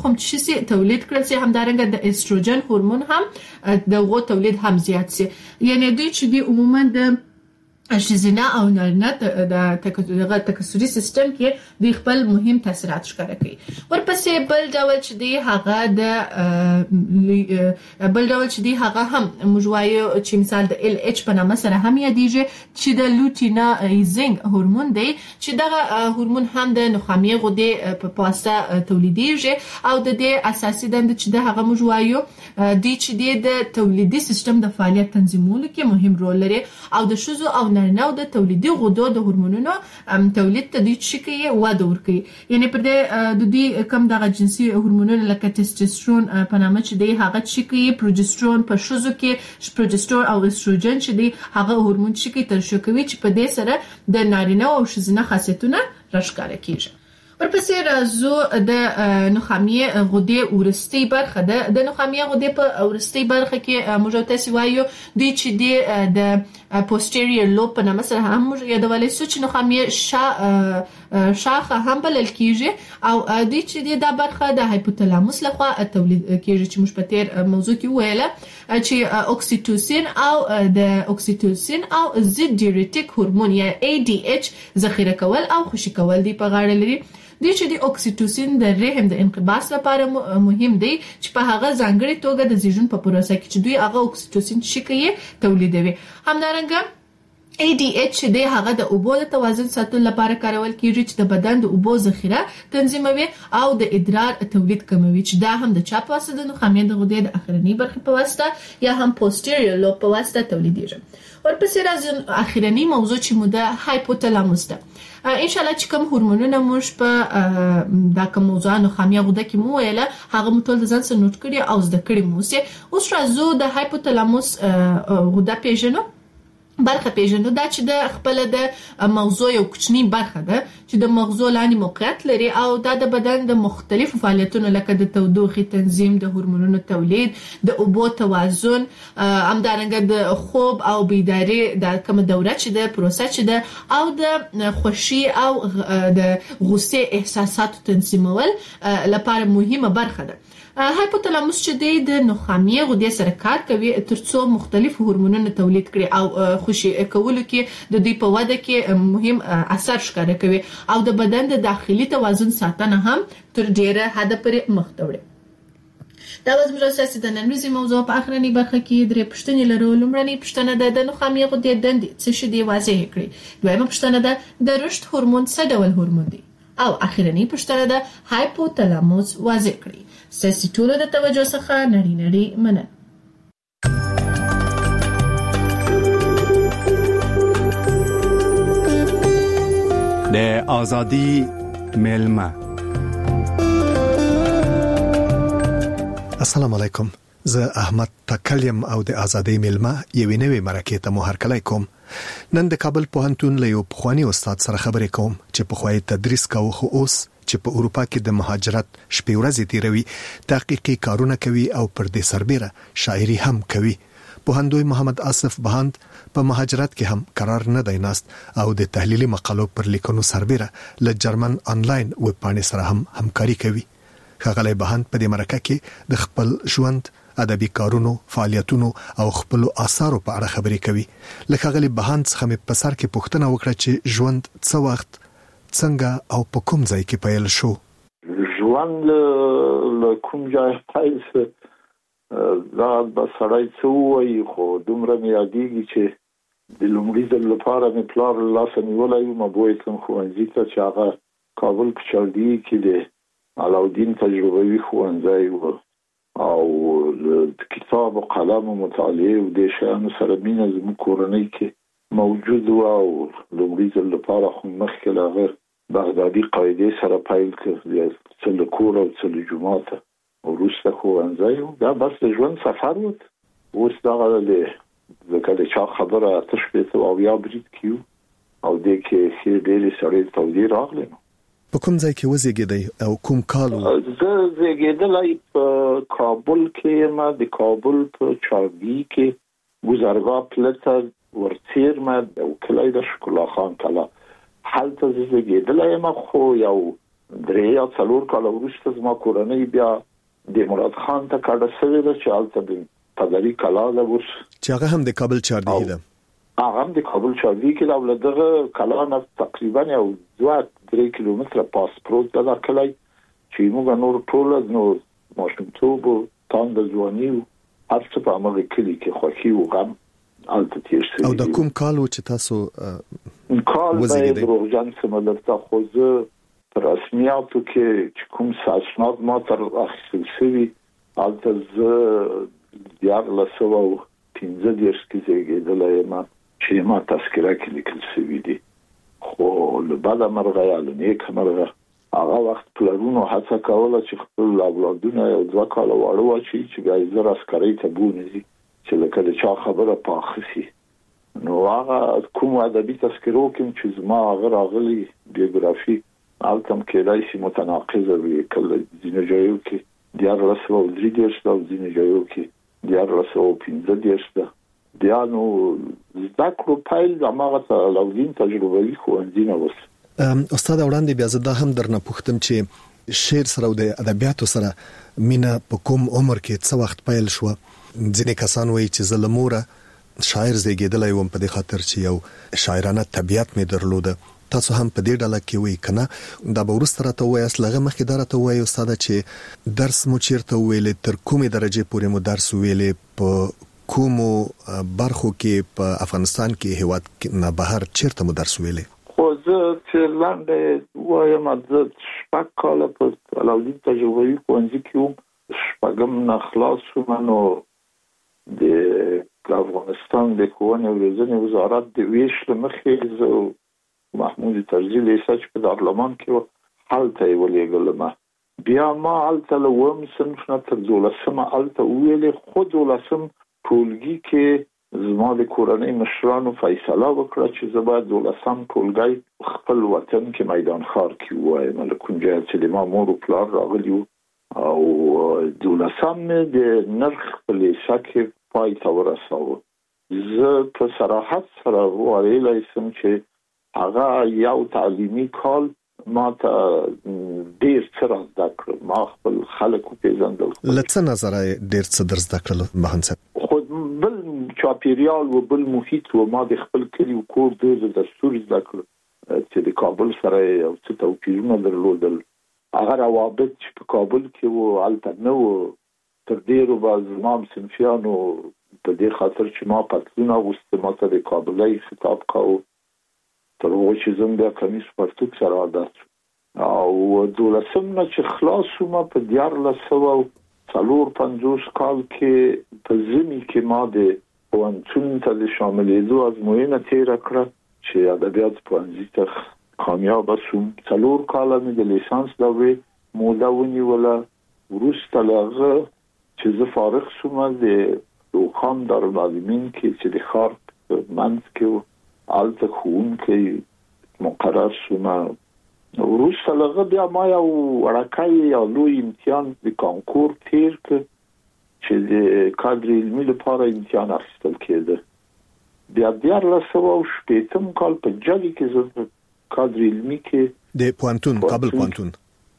هم چې تولید کړل سي همدارنګه د استروجن هورمون هم دغه تولید هم زیات سي یعنی دوی چې دی عموما د ښځینه او نارینه د تکثري سیستم کې د خپل مهم تاثیرات ښکاره کوي. ورپسې بل ډول چې دی هغه د بل ډول چې دی هغه هم موږ وایو چې مثال د ال ایچ په نامه سره هم یادېږي چې د لوټینایزینګ هورمون دی چې دغه هورمون هم د نخامې غدې په واسطه تولیدېږي او د دې اساسي دنده چې د هغه موږ وایو دی چې د تولیدي سیستم د فعالیت تنظیمولو کې مهم رول لري او د ښځو او نارینه د تولیدي غدو د هورمونونو تولید ته د شي کې واده ورکوي. یعنی پر د دوی کم دغه جنسي هورمونونه لکه ټستوسترون په نامه چې دی هغه چې کې پروجسترون په ښځو کې پروجسترون او استروجن چې دی هغه هورمون چې کې ترشح کوي چې په دې سره د نارینه او ښځینه خاصیتونه راښکاره کیږي. ورپسې راځو د نخامې غدې ورستۍ برخه ده. د نخامې غدې په ورستۍ برخه کې موږ تاسو وایو دوی چې د posterior lobe په نامه سره هم یادولای شو چې نخامې شا شاخه هم بلل کیږي او دوی چې دا برخه د هایپوتالاموس لخوا تولید کیږي چې موږ په تیر موضوع کې ویله چې اکسیټوسین او د اکسیټوسین او ضد ډیورټیک هورمون یا ای ډي ایچ ذخیره کول او خوشی کول دی په غاړه لري. دوی چې د اکسیټوسین د رحم د انقباض لپاره مهم دی چې په هغه ځانګړي توګه د زیږون په پروسه کې چې دوی هغه اکسیټوسین شکې تولیدوي. همدارنګه ای ډي ایچ د هغه د اوبو د توازن ساتلو لپاره کارول کیږي چې د بدن د اوبو ذخیره تنظیموي او د ادرار تولید کموي چې دا هم د چا په واسطه د نخامې د غدې د اخرنی برخې په واسطه یا هم posterior lobe په واسطه تولیدېږي. ورپسې راځي اخرنی موضوع چې مو د هایپوتالاموس ده. ان شاء الله چې کوم هورمونونه موږ په دا کوم موضوع نخامې غده کې مو ویله هغه مو ټول ځان سره نوٹ کړی او زده کړی مو سي. اوس راځو د هایپوتالاموس غده پیژنو برخه پیژنو. دا چې د خپل د موضوع یو کوچنی برخه ده چې د مغزو لاندې موقعیت لري او دا د بدن د مختلفو فعالیتونو لکه د تودوخې تنظیم، د هورمونونو تولید، د اوبو توازن، همدارنګه د خوب او بیداری د کوم دوره چې د پروسه چې د او د خوشي او د غصه احساساتو تنظیمول لپاره مهمه برخه ده. هایپوتالاموس چې د نخامې غدې سره کار کوي ترڅو مختلف هورمونونه تولید کړي او خوشي کولو کې د دوی په وده کې مهم اثر ښکاره کوي او د بدن د داخلي توازن ساتنه هم تر ډیره حد پورې مخ ته وړي. دا وز موږ ساسي د نن ورځې موضوع په اخرنی برخه کې درې پوښتنې لرو. لومړنۍ پوښتنه ده د نخامې غدې دندې څه شي دی واضح کړئ. دویمه پوښتنه ده د رشد هورمون څه ډول هورمون دی او اخرنی پوښتنه ده هایپوتالاموس واضح کړئ. ساسي ټولو د توجه څخه نړۍ نړۍ مننه. د ازادي ملما. السلام علیکم. زه احمد تکلیم او د ازادي ملما یوې نوې مرکې ته مو هرکلی کوم. نن د کابل پوهنتون له یو پخوانی استاد سره خبرې کوم چې پخوانی تدریس کاوه خو اوس چې په اروپا کې د مهاجرت شپې ورځې تیروي، تحقیقي کارونه کوي او پر دې سربېره شاعري هم کوي. پوهندوی محمد آصف بهاند په مهاجرت کې هم قرار نه دی ناست او د تحلیلي مقالو پر لیکنو سربېره له جرمن آنلاین ویب پاڼې سره هم همکاري کوي. ښاغلی بهاند په دې مرکه کې د خپل ژوند، ادبي کارونو، فعالیتونو او خپل آثارو په اړه خبرې کوي. لکه ښاغلی بهاند څخه مې په سر کې پوښتنه وکړه چې ژوند څه وخت، څنګه او په کوم ځای کې پیل شو؟ ژوند له کوم ځای پیل شو دا به سړی څه وایي، خو دومره مې یادېږي چې د لومړي ځل لپاره مې پلار له لاسه نیولی وم بوتلم ښوونځي ته چې هغه کابل په چاردي کې د علاودین تجربوي ښوونځی و او د کتاب او قلم او مطالعې او د شیانو سره مینه زموږ کورنۍ کې موجود و او لومړي ځل لپاره خو مخکې له هغه بغدادي قاعدې سره پیل کړ، څه له کور او څه له جوماته وروسته ښوونځی و. دا بس د ژوند سفر و. اوس دغه لکه د چا خبره اته شپېته او اویا برید کې و او دې کې ښې ډېرې سړې تودې راغلې. په کوم ځای کې وزېږېدی او کوم کال و؟ زه زېږېدلی په کابل کې یم، د کابل په چاردي کې ګذرګاه پله ته ورڅېرمه یو کلی ده ښکلا خان کلا، هلته زه زېږېدلی یم. خو یو درې یا څلور کال وروسته زما کورنۍ بیا د مراد خان ته کډه سوي ده چې هلته د پدری کلا ده اوس چې هغه هم د کابل چاردهی ده. هغه هم د کابل چاردهی کې دا ولدغه کلا نه تقریبا یو دوه درې کیلومتره پاس پروت ده کلی چې موږ نور ټول نو ماشومتوب او تاند ځواني هر څه په عمل کلی کې خوښي او غم الته تیر شي. او د کوم کال چې تاسو کال به دروغجن سمدرته خو زه پر رسمیاتو کې چې کوم اسناد ما تر اخیستل شوي الته زه دیار لسو او پنځه دیرش کې زیږېدلی یم چې ما تذکره کې لیکل شوي دي. خو له بده مرغه یا له نیکه مرغه هغه وخت پلرونو هڅه کوله چې خپل اولادونه یو دوه کاله واړه واچوي چې بیا یې زر عسکرۍ ته بونځي چې لکه د چا خبره پاخه شي. نو هغه کوم ادبي تذکرو کې چې زما هغه راغلي بیوګرافي هلته هم کېدای شي متناقضه وي، کله ځینو ځایو کې دیارلس سوه درې دېرش ده او ځینو ځایو کې دیارلس سوه پنځه دېرش ده. بیا نو زده کړو پیل هماغه علاوالدین تجربوي ښوونځي نه اوس. استاد وړاندې بیا زه دا هم درنه پوښتم چې شعر سره او د ادبیاتو سره مینه په کوم عمر کې څه وخت پیل شو؟ ځینې کسان وایي چې زه له موره شاعر زیږېدلی وم په دې خاطر چې یو شاعرانه طبیعت مې درلوده. تاسو هم په دې ډله کې وایي کنه؟ دا به وروسته راته ووایاست. لغه مخکې دا راته ووایي استاده چې درس مو چیرته ویلې، تر کومې درجې پورې مو درس ویلې، په کومو برخو کې په افغانستان کې هیواد نه بهر چیرته مو درس ویلې؟ خو زه چې لاندې وایم زه شپږ کاله په علاوالدین تجربوي ښوونځي کې وم. شپږم نه خلاص شوم نو د افغانستان د ښوونې او روزنې وزارت د ویش له مخې زه محمود طرزي لیسه چې په دارالمان کې وه هلته یې ولېږلم. بیا ما هلته له اووم صنف نه تر دولسمه هلته وویلې. خو دولسم ټولګي کې زما د کورنۍ مشرانو فیصله وکړه چې زه باید دولسم ټولګی خپل وطن کې میدان ښار کې ووایم، له کوم ځایه چې د ما مور او پلار راغلي وو. او دولسم مې د نرخ په لیسه کې پای ته ورساوه. زه په صراحت سره وویلی شم چې هغه یو تعلیمي کال ما ته ډېر څه را زده کړل. ما خپل خلک وپېژندل. له څه نظره ډېر څه در زده کړل مهند صاحب؟ خو بل چاپیریال و بل محیط و ما د خپل کلي و کور د دستور زده کړل چې د کابل سره یو څه توپیرونه درلودل. هغه روابط چې په کابل کې و هلته نه و. تر ډېرو به زما صنفیانو په دې خاطر چې ما پتلون اغوسته ما ته د کابلۍ خطاب کاوه، تر هغو چې زه بیا کمیس پرتوګ سره عادت شوم. او دولسم نه چې خلاص شوم په دیارلس سوه څلور پنځوس کال کې په ژمي کې ما د پوهنتون ته د شاملېدو ازموینه تېره کړه چې ادبیات پوهنځي ته کامیابه شوم. څلور کاله مې د لیسانس دورې موده ونیوله. وروسته له هغه چې زه فارغ شوم د روخان دارالمعلمین کې چې د ښار په منځ کې و هلته ښوونکی مقرر شوم. وروسته له هغه بیا ما یو وړوکی یا لوی امتحان د کانکور تېر کړ چې د کادر علمي لپاره امتحان اخیستل کېده. بیا دیارلس سوه او شپېتم کال په جلي کې زه کادر علمي کې د پوهنتون کابل پوهنتون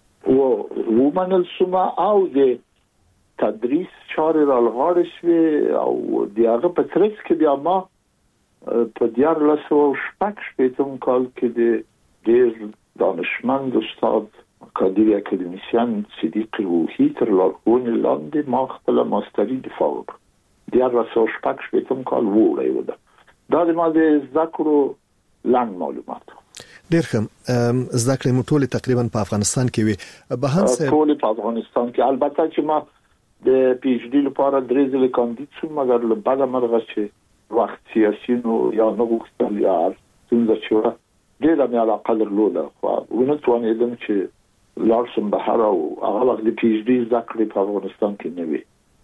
و ومنل شوم او د تدریس چارې رالغاړې شوې. او د هغه په ترڅ کې بیا ما په دیارلس سوه او شپږ شپېتم کال کې د ډېر دانشمند استاد کادر اکاډمیسین صدیق روحي تر لارښوونې لاندې ما خپله ماستري دفاع وکړه. دیارلس سوه شپږ شپېتم کال وړی و. ده دا د ما د زده کړو لنډ معلومات. ډېر ښه. زده کړې مو ټولې تقریبا په افغانستان کې وي؟ بهان صاحب ټولې په افغانستان کې. البته چې ما د پی ایچ ډي لپاره درې ځله کاندید شوم، مګر له بده مرغه چې وخت سیاسي نو یا نه غوښتل یا هر ستونزه چې وه ډېره مې علاقه درلوده، خو ونه توانېدم چې لاړ شم بهر. او هغه وخت د پی ایچ ډي زده کړې په افغانستان کې نه وي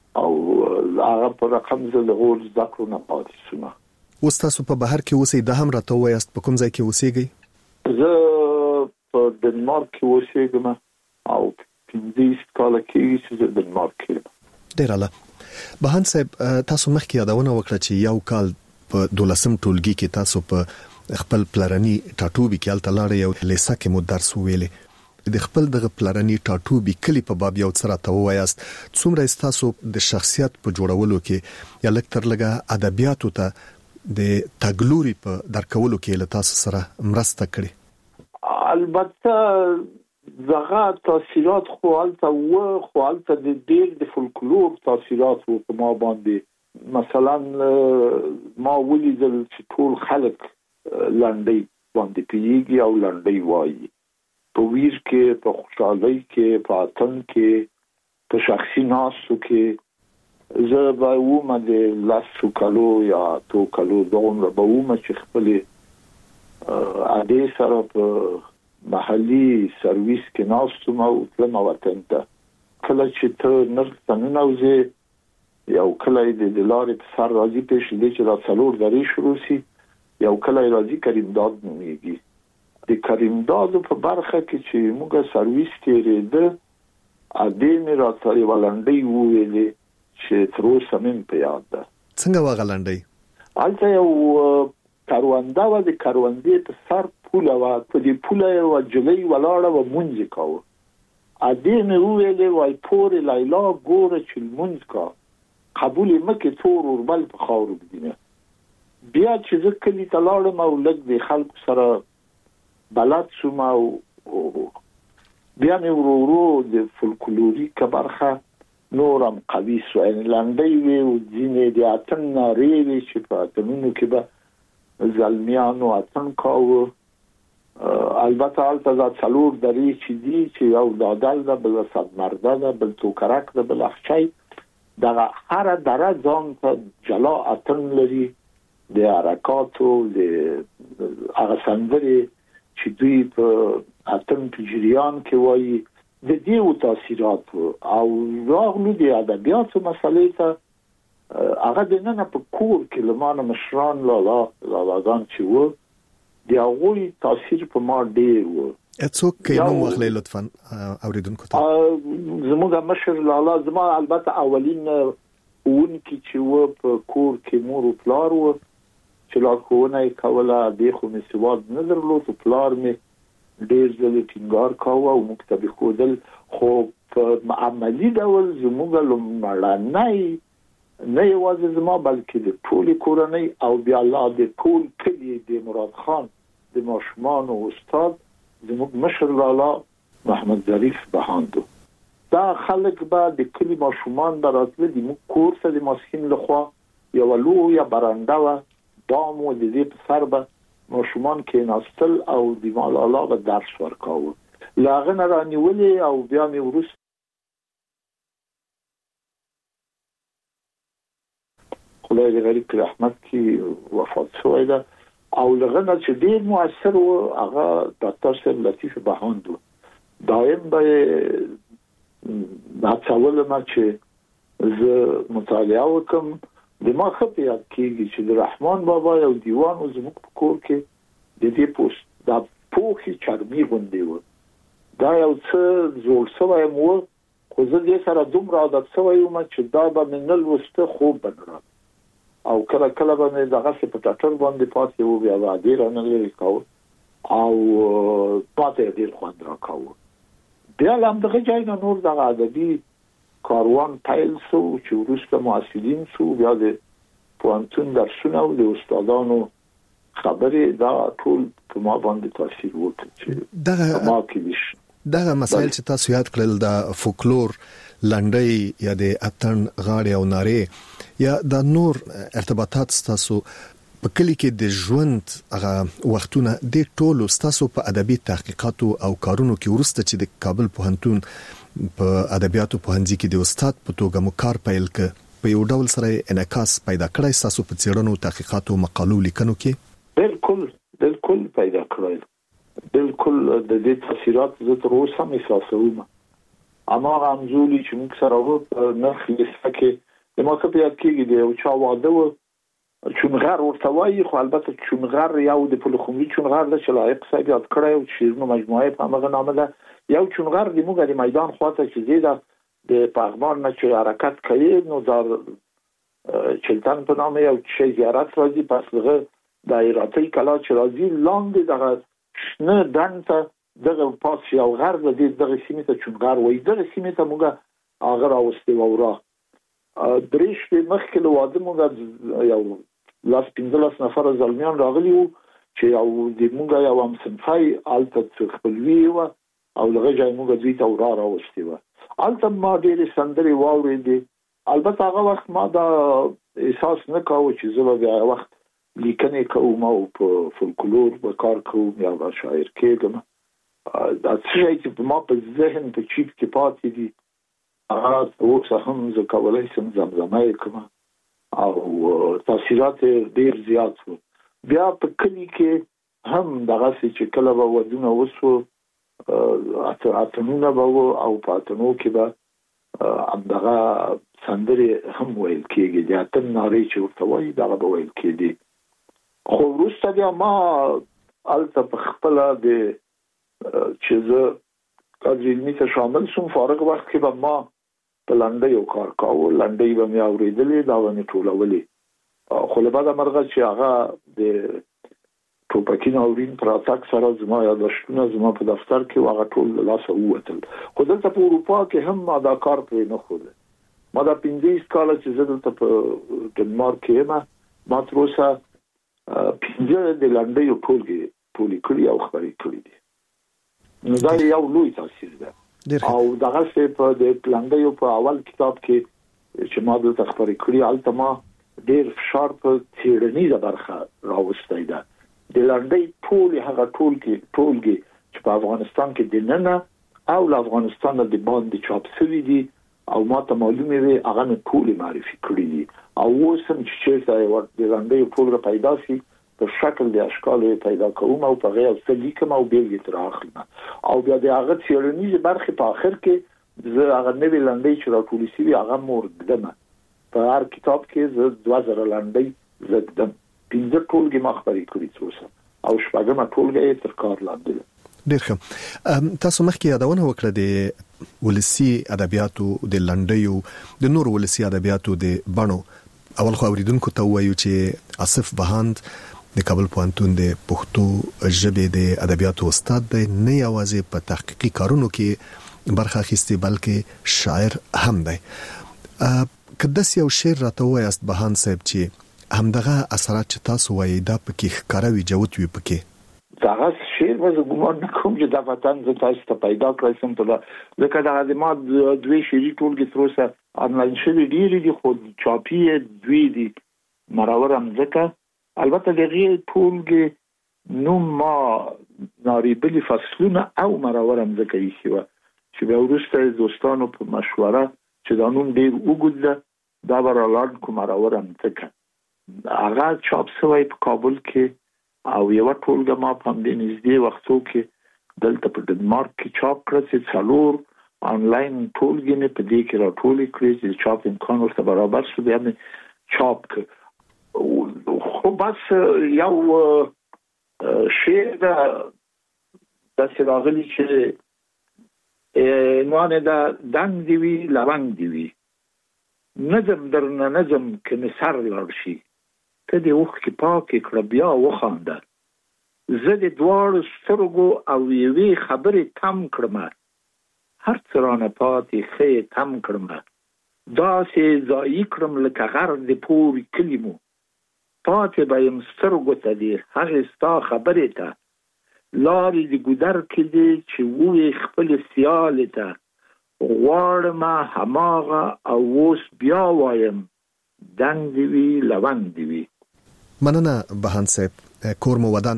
او هغه په رقم زه له هغو زده کړو نه پاتې شوم. اوس تاسو په بهر کې اوسئ، دا هم راته ووایاست په کوم ځای کې اوسېږئ؟ زه په ډنمارک کې اوسېږم او پنځه ویشت کاله کېږي چې زه ډنمارک کې یم. ډېر اعلی. بهان صاحب تاسو مخکې یادونه وکړه چې یو کال په دولسم ټولګي کې تاسو په خپل پلرني ټاټوبي کې هلته لاړئ او لیسه کې مو درس وویلې. د خپل دغه پلرني ټاټوبي کلی په باب یو څه راته وایاست څومره تاسو د شخصیت په جوړولو کې یا لکتر لګه ادبیاتو ته د تګلوري په درکولو کې له تاسو سره مرسته کړې؟ البته دغه تاثیرات خو البته و خو البته د ډېر د فولکلور تاثیرات و په ما باندې. مثلا ما ولیدل چې ټول خلک لنډۍ باندې پیږي او لنډۍ وایي، په ویر کې، په خوشحالۍ کې، په اتن کې، په شخصي ناستو کې. زه به ومه د لسو کلو یا تو کلو دومره به ومه چې خپلې ادې سره په محلي سرویس کې ناستم او تلمه وطن ته. کله چې ته نرخ ته ننوځې یو کله د لارې په سر راځي پیش دی چې دا څلور درې شروع شي، یو کله راځي کریمداد نومیږي. د کریمداد په برخه کې چې موږ سرویس تیرېده ادې مې راته یوه لنډۍ وویلې چې تر اوسه مې په یاد ده. څنګه وه هغه لنډۍ؟ هلته یو کرونده وه، د کروندې په سر پوله وه، په دې پوله یوه نجلۍ ولاړه وه مونځ یې کاوه. ادې مې وویلې وایي پورې لیلا ګوره چې لمونځ کا قبول مکه تور وربل په خاور بدینه. بیا چې زه کلی ته لاړم او لږ د خلکو سره بلد شوم او بیا مې ورو ورو د فولکلوریکه برخه نورم قوي شو. یعنې لنډۍ وې او ځینې د اتن نارې وې چې په اتنونو کې به زلمیانو اتن کاوه. البته هلته دا څلور درې چې دي چې یو دادل ده، بل صدمرده ده، بل توکرک ده، بل اخچی. دغه هر دره ځان ته جلا اتن لري، د حرکاتو د هغه سندرې چې دوی په اتن په جریان کې وایي د دې تاثیرات او راغلو د ادبیاتو مسلې ته. هغه د نن په کور کې لمانه مشران لالا لالاګان چې وو د هغوی تاثیر په ما ډېر وو. څوک کې نوم واخلئ لطفا اوریدونکو ته؟ زموږ مشر لالا زما البته اولین ښوونکي چې وو په کور کې مور او پلار وو چې لارښوونه یې کوله. دې خو مې سواد نه درلود، پلار مې ډېر ځلې ټینګار کاوه او موږ ته به ښودل، خو په عملي ډول زموږ لومړنی نه یوازې زما بلکې د ټولې کورنۍ او بیا لا د ټول کلي د مراد خان د ماشومانو استاد زموږ مشر لالا محمد ظریف بهاندو. دا خلک به د کلي ماشومان به راتله د موږ کور ته د ماسپښین لخوا یوه لویه برنډه وه، بام و، د دې په سر به ماشومان کېناستل او د ما لالا به درس ورکاوه. له هغه نه رانیولې او بیا مې وروسته خدای دې غریب کړي رحمت کې وفات شوی ده. او لغه نه چې ډېر مؤثر و هغه ډاکټر صاحب لطیف بهاند و. دایم به هڅولم چې زه مطالعه وکړم. د ما ښه په یاد کېږي چې د رحمان بابا یو دیوان و زموږ په کور کې د دې پوست دا پوښي چرمي غوندې و. دا یو څه زوړ شوی م و، خو زه دې سره دومره عادت شوی وم چې دا به مې نه لوسته خوب به نه راته او کله کله به مې دغسې په ټټر باندې پاتې و، بیا به ادې رانه لرې کوه او ما ته یې ډېر خوند راکاوه. بیا له همدغه ځای نه نور دغه ادبي کاروان پیل شو چې وروسته محصلین شو، بیا د پوهنتون درسونه او د استادانو خبرې دا ټول په ما باندې تاثیر وکړ چې دغه ما کې دغه مسایل چې تاسو یاد کړل د فولکلور لنډۍ یا د اتن غاړې او نارې یا د نور ارتباطات تاسو په کلی کې د ژوند هغه وختونه د ټولو تاسو په ادبي تحقیقاتو او کارونو کې ورسته چې د کابل پوهنتون په ادبیاتو پوهنځي کې د استاد په توګه مو کار پیل ک په یو ډول سره انعکاس پیدا کړی تاسو په څېړنو تحقیقاتو مقالو لیکنو کې؟ بالکل بالکل پیدا کړی، بالکل د دې تاثیرات زه تر اوسه هم احساسوم. هماغه همزولي چې موږ سره وو په نرخ لیسته کې د ما ښه په یاد کېږي د یو چا واده و، چونغر ورته وایي، خو البته چونغر یو د پلخمري چونغر ده چې لایق صاحب یاد کړی او شیرینو مجموعه په همغه نامه ده. یو چونغر د موږ د میدان خواته چې زیده د پغمان نه چې حرکت کوي نو در چلتن په نامه یو شی زیارت راځي، پس دغه د ایراتی کلا چې راځي لاندې دغه شنه دن ته دغه پاس یو غر د دغه سیمې ته چونغار وای دغه سیمې ته موږ هغه راوستي وورا درېش په مخکې له واده موږ یو لاس پنځلس نفر زلمیان راغلي وو چې یو د موږ یو هم صنفای الته خپلوي و او لږه ځای موږ دوی ته ورا راوستي و الته ما ډېرې سندرې واورېدې البته هغه وخت ما دا احساس نه کاوه چې زه به هغه وخت لیکنې کوم او په فولکلور به کار کوم یا به شاعر کېږم دا څه چې ما په ذهن په چیپ کې پاتې دي هغه اوس هم زه کولی شم زمزمه یې کوم او تاثیرات ډېر زیات وو بیا په کلي کې هم دغسې چې کله به ودونه وسو اتنونه به وو او په اتنو کې به همدغه سندرې هم ویل کېږي د اتن نارې چې ورته وایي دغه به ویل کېدي خو وروسته بیا ما هلته په خپله د چې زه کادر علمي ته شامل شوم فارغ وخت کې به ما په لنډیو کار کاوه لنډۍ به مې اورېدلې دا به مې ټولولې خو له بده مرغه چې هغه د ټوپکي ناورین پر اتاک سره زما یاداشتونه زما په دفتر کې هغه ټول له لاسه ووتل خو دلته په اروپا کې هم ما دا کار پرې نه ښوده ما دا پنځه کاله چې زه دلته په ډنمارک کې یم ما تر اوسه پنځه د لنډیو ټولګې ټولې کړي او خپرې کړي دي نو دا یو لوی تاثیر ده او دغسې په د لنډیو په اول کتاب کې چې ما دلته خپرې کړي هلته ما ډېر فشار په څېړنیزه برخه راوستی ده د لنډۍ ټولې هغه ټولګې ټولګې چې په افغانستان کې دننه او له افغانستانه د باندې چاپ شوي دي او ما ته معلومې وي هغه مې ټولې معرفي کړي دي او اوس هم چې چېرته د لنډیو ټولګه پیدا شي په شکل د اشکالو پیدا کوم او په هغې یو څه لیکم او بېلګې ترې اخلم او بیا د هغه څېړنیزې برخې په آخر کې زه هغه نوې لنډۍ چې راټولې شوي هغه م ورږدم په هر کتاب کې زه دوه زره لنډۍ زه ږدم پنځه ټولګې ما خپرې کړي څه اوسه او شپږمه ټولګه یې تر کار لاندې ده ډېر ښه تاسو مخکې یادونه وکړه د ولسي ادبیاتو د لنډیو د نور ولسي ادبیاتو د بڼو اول خو اوریدونکو ته وایو چې آصف بهاند د کابل پوهنتون د پښتو ژبې د ادبیاتو استاد دی نه یوازې په تحقیقي کارونو کې برخه اخیستې بلکې شاعر هم دی که داسې یو شعر راته ووایاست بهاند صاحب چې همدغه اثرات چې تاسو وایي دا پکې ښکاره وي جوت وي پکې دغه شعر به زه ګمان نه کوم چې دا وطن زه تاسو ته پیدا کړی شم ځکه دغه د ما دوې شعري ټولګې تر اوسه آنلاین شوي ډېرې دي خو چاپي یې دوې دي مرور مځکه البته د هغې ټولګې نوم ما ناریبلي فصلونه او مرور مځکه ایښې وه چې بیا وروسته دوستانو په مشوره چې دا نوم ډېر اوږد ده دا به رالاړ کړو مرور مځکه هغه چاپ شوی په کابل کې او یوه ټولګه ما په همدې نږدې وختو کې دلته په ډنمارک کې چاپ کړه چې څلور آنلاین ټولګې مې په دې کې راټولې کړې چې د چاپ امکان ورته برابر شو بیا مې چاپ کړ خو بس یو شعر داسې راغلي چې عنوان یې ده دنګ دې وي لونګ دې وي نظم درنه نظم که مې سر لاړ شي ته دې اوښکې پاکې کړه بیا وخانده زه د دواړو سترګو او یوې خبرې تم کړمه هر څه رانه پاتې ښه یې تم کړمه داسې ځایي کړم لکه غر د پورې کلي مو پاتې به یم سترګو ته دې هغې ستا خبرې ته لارې د ګودر کې دې چې ووې خپلې سیالې ته غواړم هماغه او اوس بیا وایم دنګ دې وي لونګ دې وي مننه بهاند صاحب کور مو ودان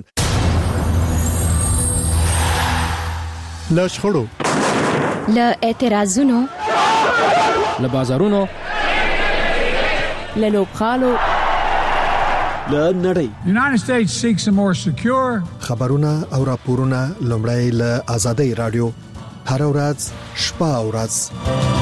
له شخړو له اعتراضونو له بازارونو له لوبخالو له نړۍ The United States seeks a more secure خبرونه او راپورونه لومړی له آزادۍ رادیو هر ورځ شپه او ورځ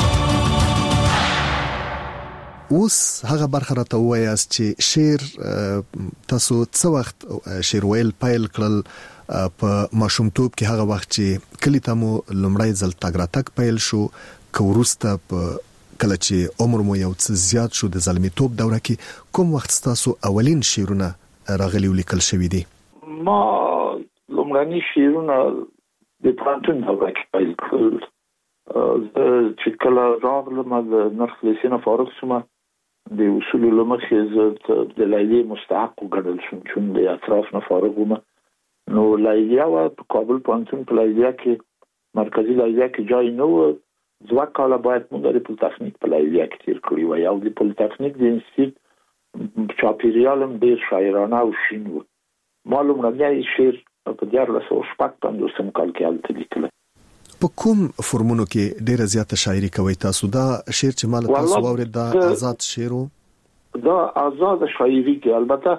اوس هغه برخه راته وایاست چې شعر تاسو څه وخت شعر ویل پیل کړل په ماشومتوب کې هغه وخت چې کلی ته مو لومړی ځل تګ راتګ پیل شو که وروسته په کله چې عمر مو یو څه زیات شو د زلمیتوب دوره کې کوم وخت تاسو اولین شعرونه راغلي ولیکل شوي دي؟ ما لومړني شعرونه د پانتون دوره کې پیل کړل. چې کله راغلم د نرخ لیسینه فارغ شوم د اصول لمخې زه د لایحې مستحق وګڼل شوم چې د اطراف نه فارغ وم. نو لایحه و په کابل پانتون په لایحه کې مرکزی لایحه کې جای نه و. دوه کاله باید موږ د پولیټکنیک په لایحه کې تیر کړی و. یو د پولیټکنیک د انسټیټیوټ چاپیریالم ډیر شاعرانه او شین و. معلوم راځي شعر په دیارلس او شپږ پنځوسم کال کې هلته لیکل. په کوم فرمونو کې ډیره زیاته شاعري کوي تاسو؟ دا شعر چې مال تاسو واورید دا آزاد شعر دا آزاد شاعري کې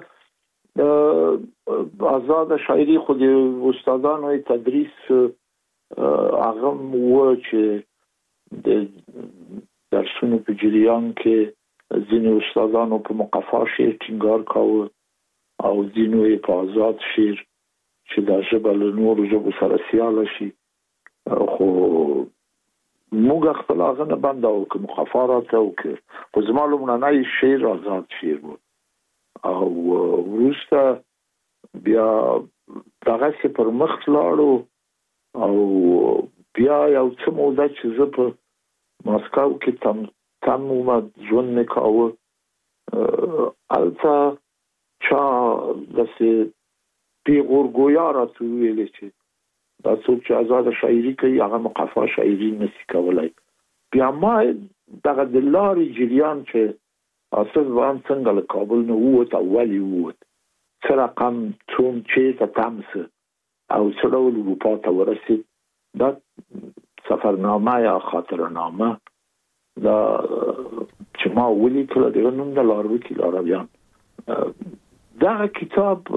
البته آزاد شاعري خو د استادانو تدریس هغه و چې د درسونو په جریان کې ځینې استادانو په مقفا شعر ټینګار کاوه او ځینې په آزاد شعر چې د ژبه له نورو ژبو سره سیاله شي. خو موږ خپل هغه نه بنداو که مخافرات او که خو زما لومړنی شعر آزاد شعر و او وروسته بیا دغه څه پر مخ لاړو او بیا یو څه موده چې زه په ماسکو کې تم تم اومد ژوند مې کاوه. هلته چا داسې پیغور گویا را تو ویلې چې دا څوک چې آزاد شاعري کوي هغه مقفا شاعري نشي کولای. بیا ما دغه د لارې جریان چې اساس وان څنګه له کابل نه ووت او ولې ووت څه رقم څوم چې ته تمس او څه ډول اروپا ته ورسید. دا سفرنامه یا خاطرنامه دا چې ما ولیکل دغه نوم د لاروي لارویان. دا کتاب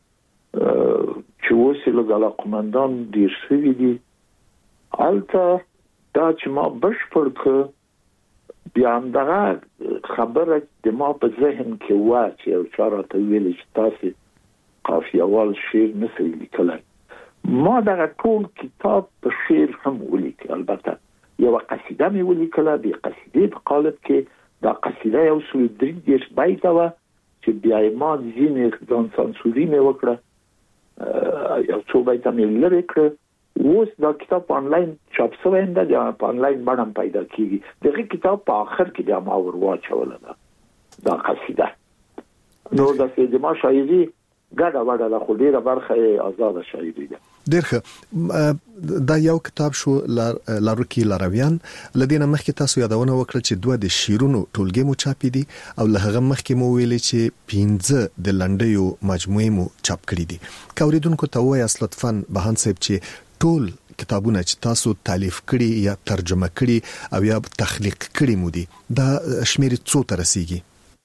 چې وسیله د علاقمندان ډیر شوي دي. البته دا چې ما بشپړ ک بیا همدغه خبره د ما په ذهن کې و چې یو چا راته ویل چې تاسو قافیه وال شعر نشئ لیکلی. ما دغه ټول کتاب په شعر هم ولیکل. البته یو قصیده مې ولیکله د قصیدې په قالب کې. دا قصیده یو سل درې دېرش بیته وه چې بیا ما ځینې ځان سانسوري مې وکړه یو څو بیته مې لرې کړه. اوس دا کتاب په انلاین چاپ شوی دی یا په انلاین باندې پیدا کیږي. دغه کتاب په آخر کې بیا ما ور واچوله ده دا قصیده. نو دا چې د ما شاعري ګډه وډه له خو ډیره برخه آزاد شاعري ده. ډیر ښه. دا یو کتاب شو لاروي لارویان. لدينا مخکې تاسو یادونه وکړه چې دوه د شیرونو ټولګي مو چاپې دي او له هغه مخکې مو ویلې چې پنځه د لنډیو مجموعې مو چاپ کړې دي. کوریدونکو ته وایي لطفاً بهان صاحب چې ټول کتابونه چې تاسو تالیف کړي یا ترجمه کړي او یا تخلیق کړي مو دي دا شمیر څو ته رسیږي؟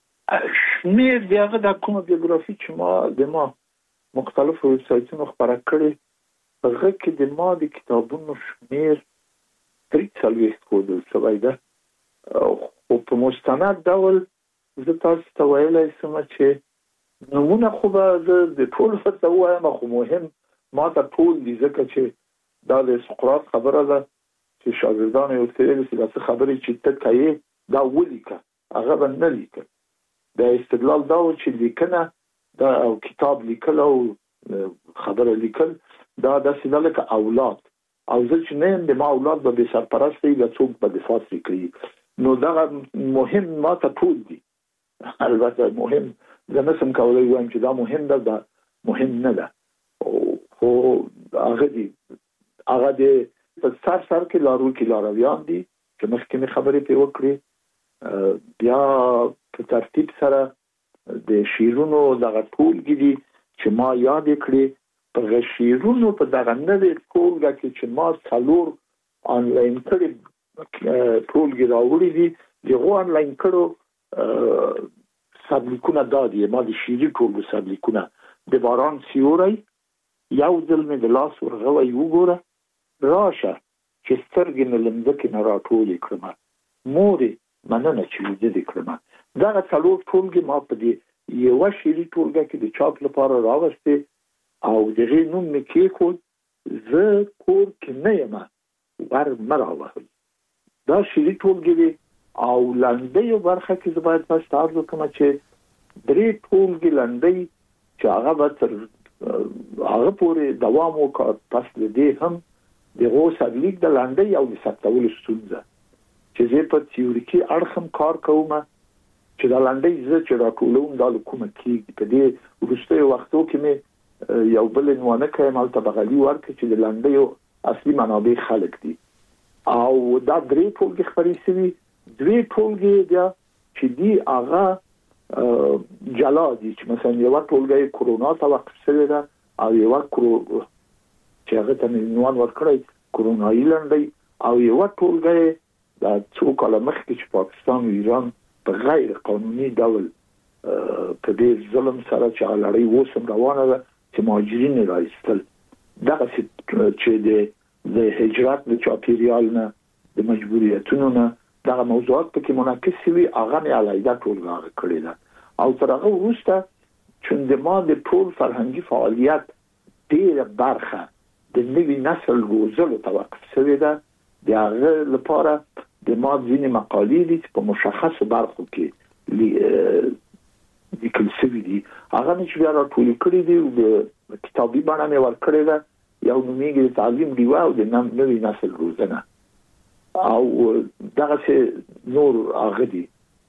شمیر دغه د کومه بیوګرافي چې ما د ما مختلفو ویب سایټونو خبره کړې هغه کې د ما د کتابونو شمیر درې څلوېښت ښودل شوی ده. او په مستند ډول زه تاسو ته ویلی شم چې نمونه خو به زه د ټول څه ووایم خو مهم ما ته ټول دي ځکه چې دا د سقراط خبره ده چې شاګردانو یې ورته ویل چې دا څه خبرې چې ته کوې دا ولیکه. هغه به نه لیکل. د استدلال دا و چې لیکنه دا او کتاب لیکل او خبره لیکل دا داسې ده لکه اولاد او زه چې نه یم د ما اولاد به بې سرپرسته وي یا څوک به دفاع ترې کوي. نو دغه مهم ما ته ټول دي. البته مهم زه نشم کولی ووایم چې دا مهم ده دا مهم نه ده. خو هغه دي هغه د په سر سر کې لاروي کې لارویان دي چې مخکې مې خبرې پرې وکړې. بیا په ترتیب سره د شیرونو دغه ټولګي دي چې ما یاد کړې. په شیرونو په دغه نوې ټولګه کې چې ما څلور آنلاین کړي ټولګي راوړي دي. دغه آنلاین کړو سبلیکونه دا دي. ما د شیري ټولګو سبلیکونه د باران سیوری یو ځل مې د لاس ورغوی وګوره راشه چې سترګې مې له مځکې نه راټولې کړم. مورې مننه چې ویده دې کړم. دغه څلور ټولګې ما په دې یوه شعري ټولګه کې د چاپ لپاره راوستې او دغې نوم مې کېښود زه کور کې نه یم ور مه راوهئ. دا شعري ټولګې وې او لنډیو برخه کې زه باید تاسو ته عرض وکړم چې درې ټولګې لنډۍ چې هغه به تر هغه پورې دوام وکړ. پس له دې هم دغه سرلیک د لاندې او د ثبتولو ستونزه چې زه په تیوریکي اړخم کار کوم چې د لاندې زه چې راټولوم دا کومه کیږي په دې وروستیو وختو کې مې یو بل عنوان کوم البته بغلی ورکړي چې د لاندې اصلي منابع خلک دي او دا درې ټولګي خبرې سوي درې ټولګي بیا چې دی هغه جلا دي چې مثلا یو ټولګي کرونا توقف شوی ده او یو کرو چې هغه ته عنوان ورکړی کرونایي لاندې او یو ټولګي د څو کال مخکې چې پاکستان او ایران په غیر قانوني ډول په دې ظلم سره چې لړۍ وسم روانه ده چې مهاجرین راځل دغه چې د هجرت د چاپیریال نه د مجبوریتونو نه دغه موضوعات په کې منعکس وي هغه نه علیده ټولګه کړی ده او تر هغه وروسته چې د ما د ټول فرهنګي فعالیت ډیره برخه د نوي نسل روزلو توقف شوی ده د هغه لپاره د ما ځینې مقالې دي په مشخص برخو کې لیکل شوي دي هغه چې بیا راټول کړي دي د کتابي بڼه مې ورکړې ده یو نومیږي د تعلیم ډیوه او د نوي نسل روزنه او دغه څه نور هغه دي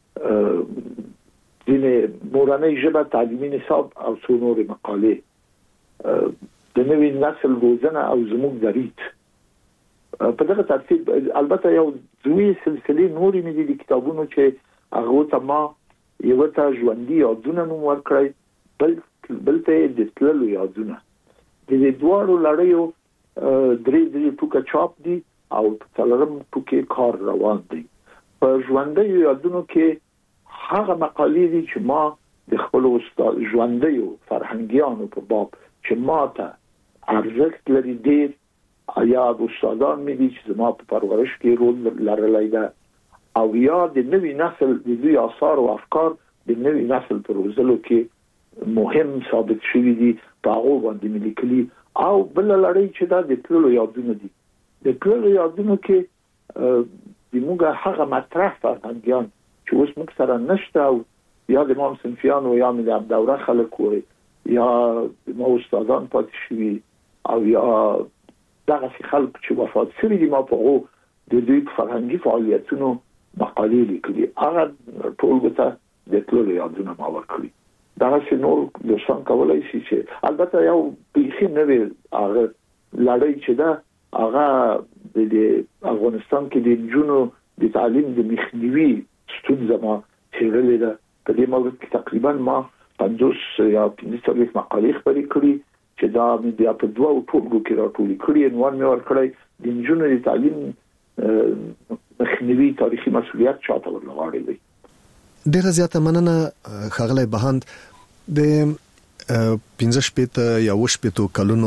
ځینې مورنۍ ژبه تعلیمي نصاب او څو نورې مقالې د نوي نسل روزنه او زموږ درید په دغه ترتیب البته یو دوی سلسله نورې مې دي کتابونو چې هغه ته ما یو ته ژوندۍ یادونه نوم ورکړی بل بل ته د تللو یادونه د دې دوه لړیو درې درې ټوکه چاپ دي او څلورم ټوکه کار روان دي په ژوندۍ یادونو کې هغه مقالې دي چې ما د خپل استاد ژوندۍ فرهنګیانو په باب چې ما ته ارزښت لري ډیر یا د استادان مې دي چې زما په پرورش کې رول لرلی ده او یا د نوي نسل د دوی آثار او افکار د نوي نسل په روزلو کې مهم ثابت شوي دي په هغه باندې مې لیکلي او بل لړۍ چې دا د تللو یادونه دي د تللو یادونه کې د موږ هغه مطرح فرهنګیان چې اوس موږ سره نشته او یا د امام صنفیان او یا د عبدالله خلک وي یا د ما استادان پاتې شوي او یا دغه خلک چې وفات شوي دي ما په هغو د دوی فرهنګي فعالیتونو مقالې لیکلي هغه ټولګو ته د تللو یادونه ما ورکړي دغه نور دوستان کولای شي چې البته یو بیخي نوې هغه لړۍ چې ده هغه د افغانستان کې د نجونو د تعلیم د مخنیوي ستونزه ما څېړلې ده په دې موضوع کې تقریبا ما پنځوس یا پنځه څلوېښت مقالې خپرې کړي چې دا مې بیا په دوه ټولګو کې راټولې کړي عنوان مې ورکړی د نجونو د تعلیم مخنیوي تاریخي مسؤلیت چاته ورلغاړی دی. ډیره زیاته مننه ښاغلی بهاند د پنځه شپېته یا اووه شپېتو کلونو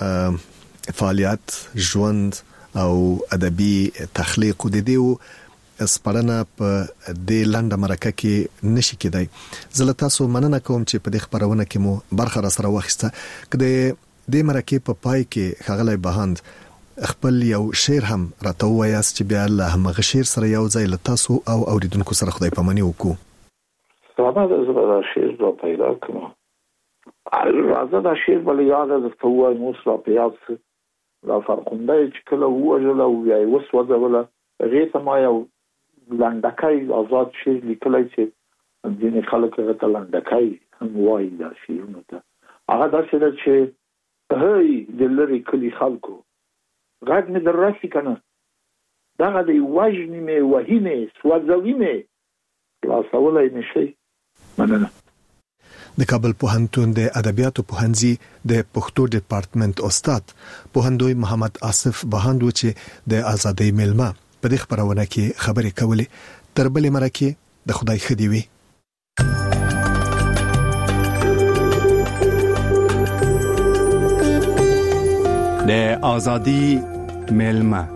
فعالیت ژوند او ادبي تخلیق د دې سپارنه په دې لنډه مرکه کې نشي کېدای. زه له تاسو مننه کوم چې په دې خبرونه کې مو برخه را سره واخیسته. کله دې مرکه په پای کې ښاغلی بهاند خپل یو شعر هم راته وایاست چې بیا له هغه شعر سره یو ځای له تاسو او اوریدونکو سره خدای پاماني وکړو. سلام د زړه شعر را پیدا کړم. راځه دا شعر بل یاد د توای موس را پیاس را فرخنده چې کله وژل او بیا وسوځول غیته ما یو لنډکای آزاد شعر لیکلی چې ځینې خلک هغه ته لنډکای هم وایي دا شعرونه ته هغه داسې ده چې هی د لرې کلي خلکو غږ مې در راسي کنه دغه دی وژنې مې وهي مې سوځوي مې خلاصولی نشي. مننه. د کابل پوهنتون د ادبیاتو پوهنځي د پښتو ډپارټمنټ استاد پوهندوی محمد آصف بهاند چې د ازادۍ میلمه په دې خبرونه کې خبرې کولې تر بلې مرکه د خدای خدي وي. د ازادۍ میلمه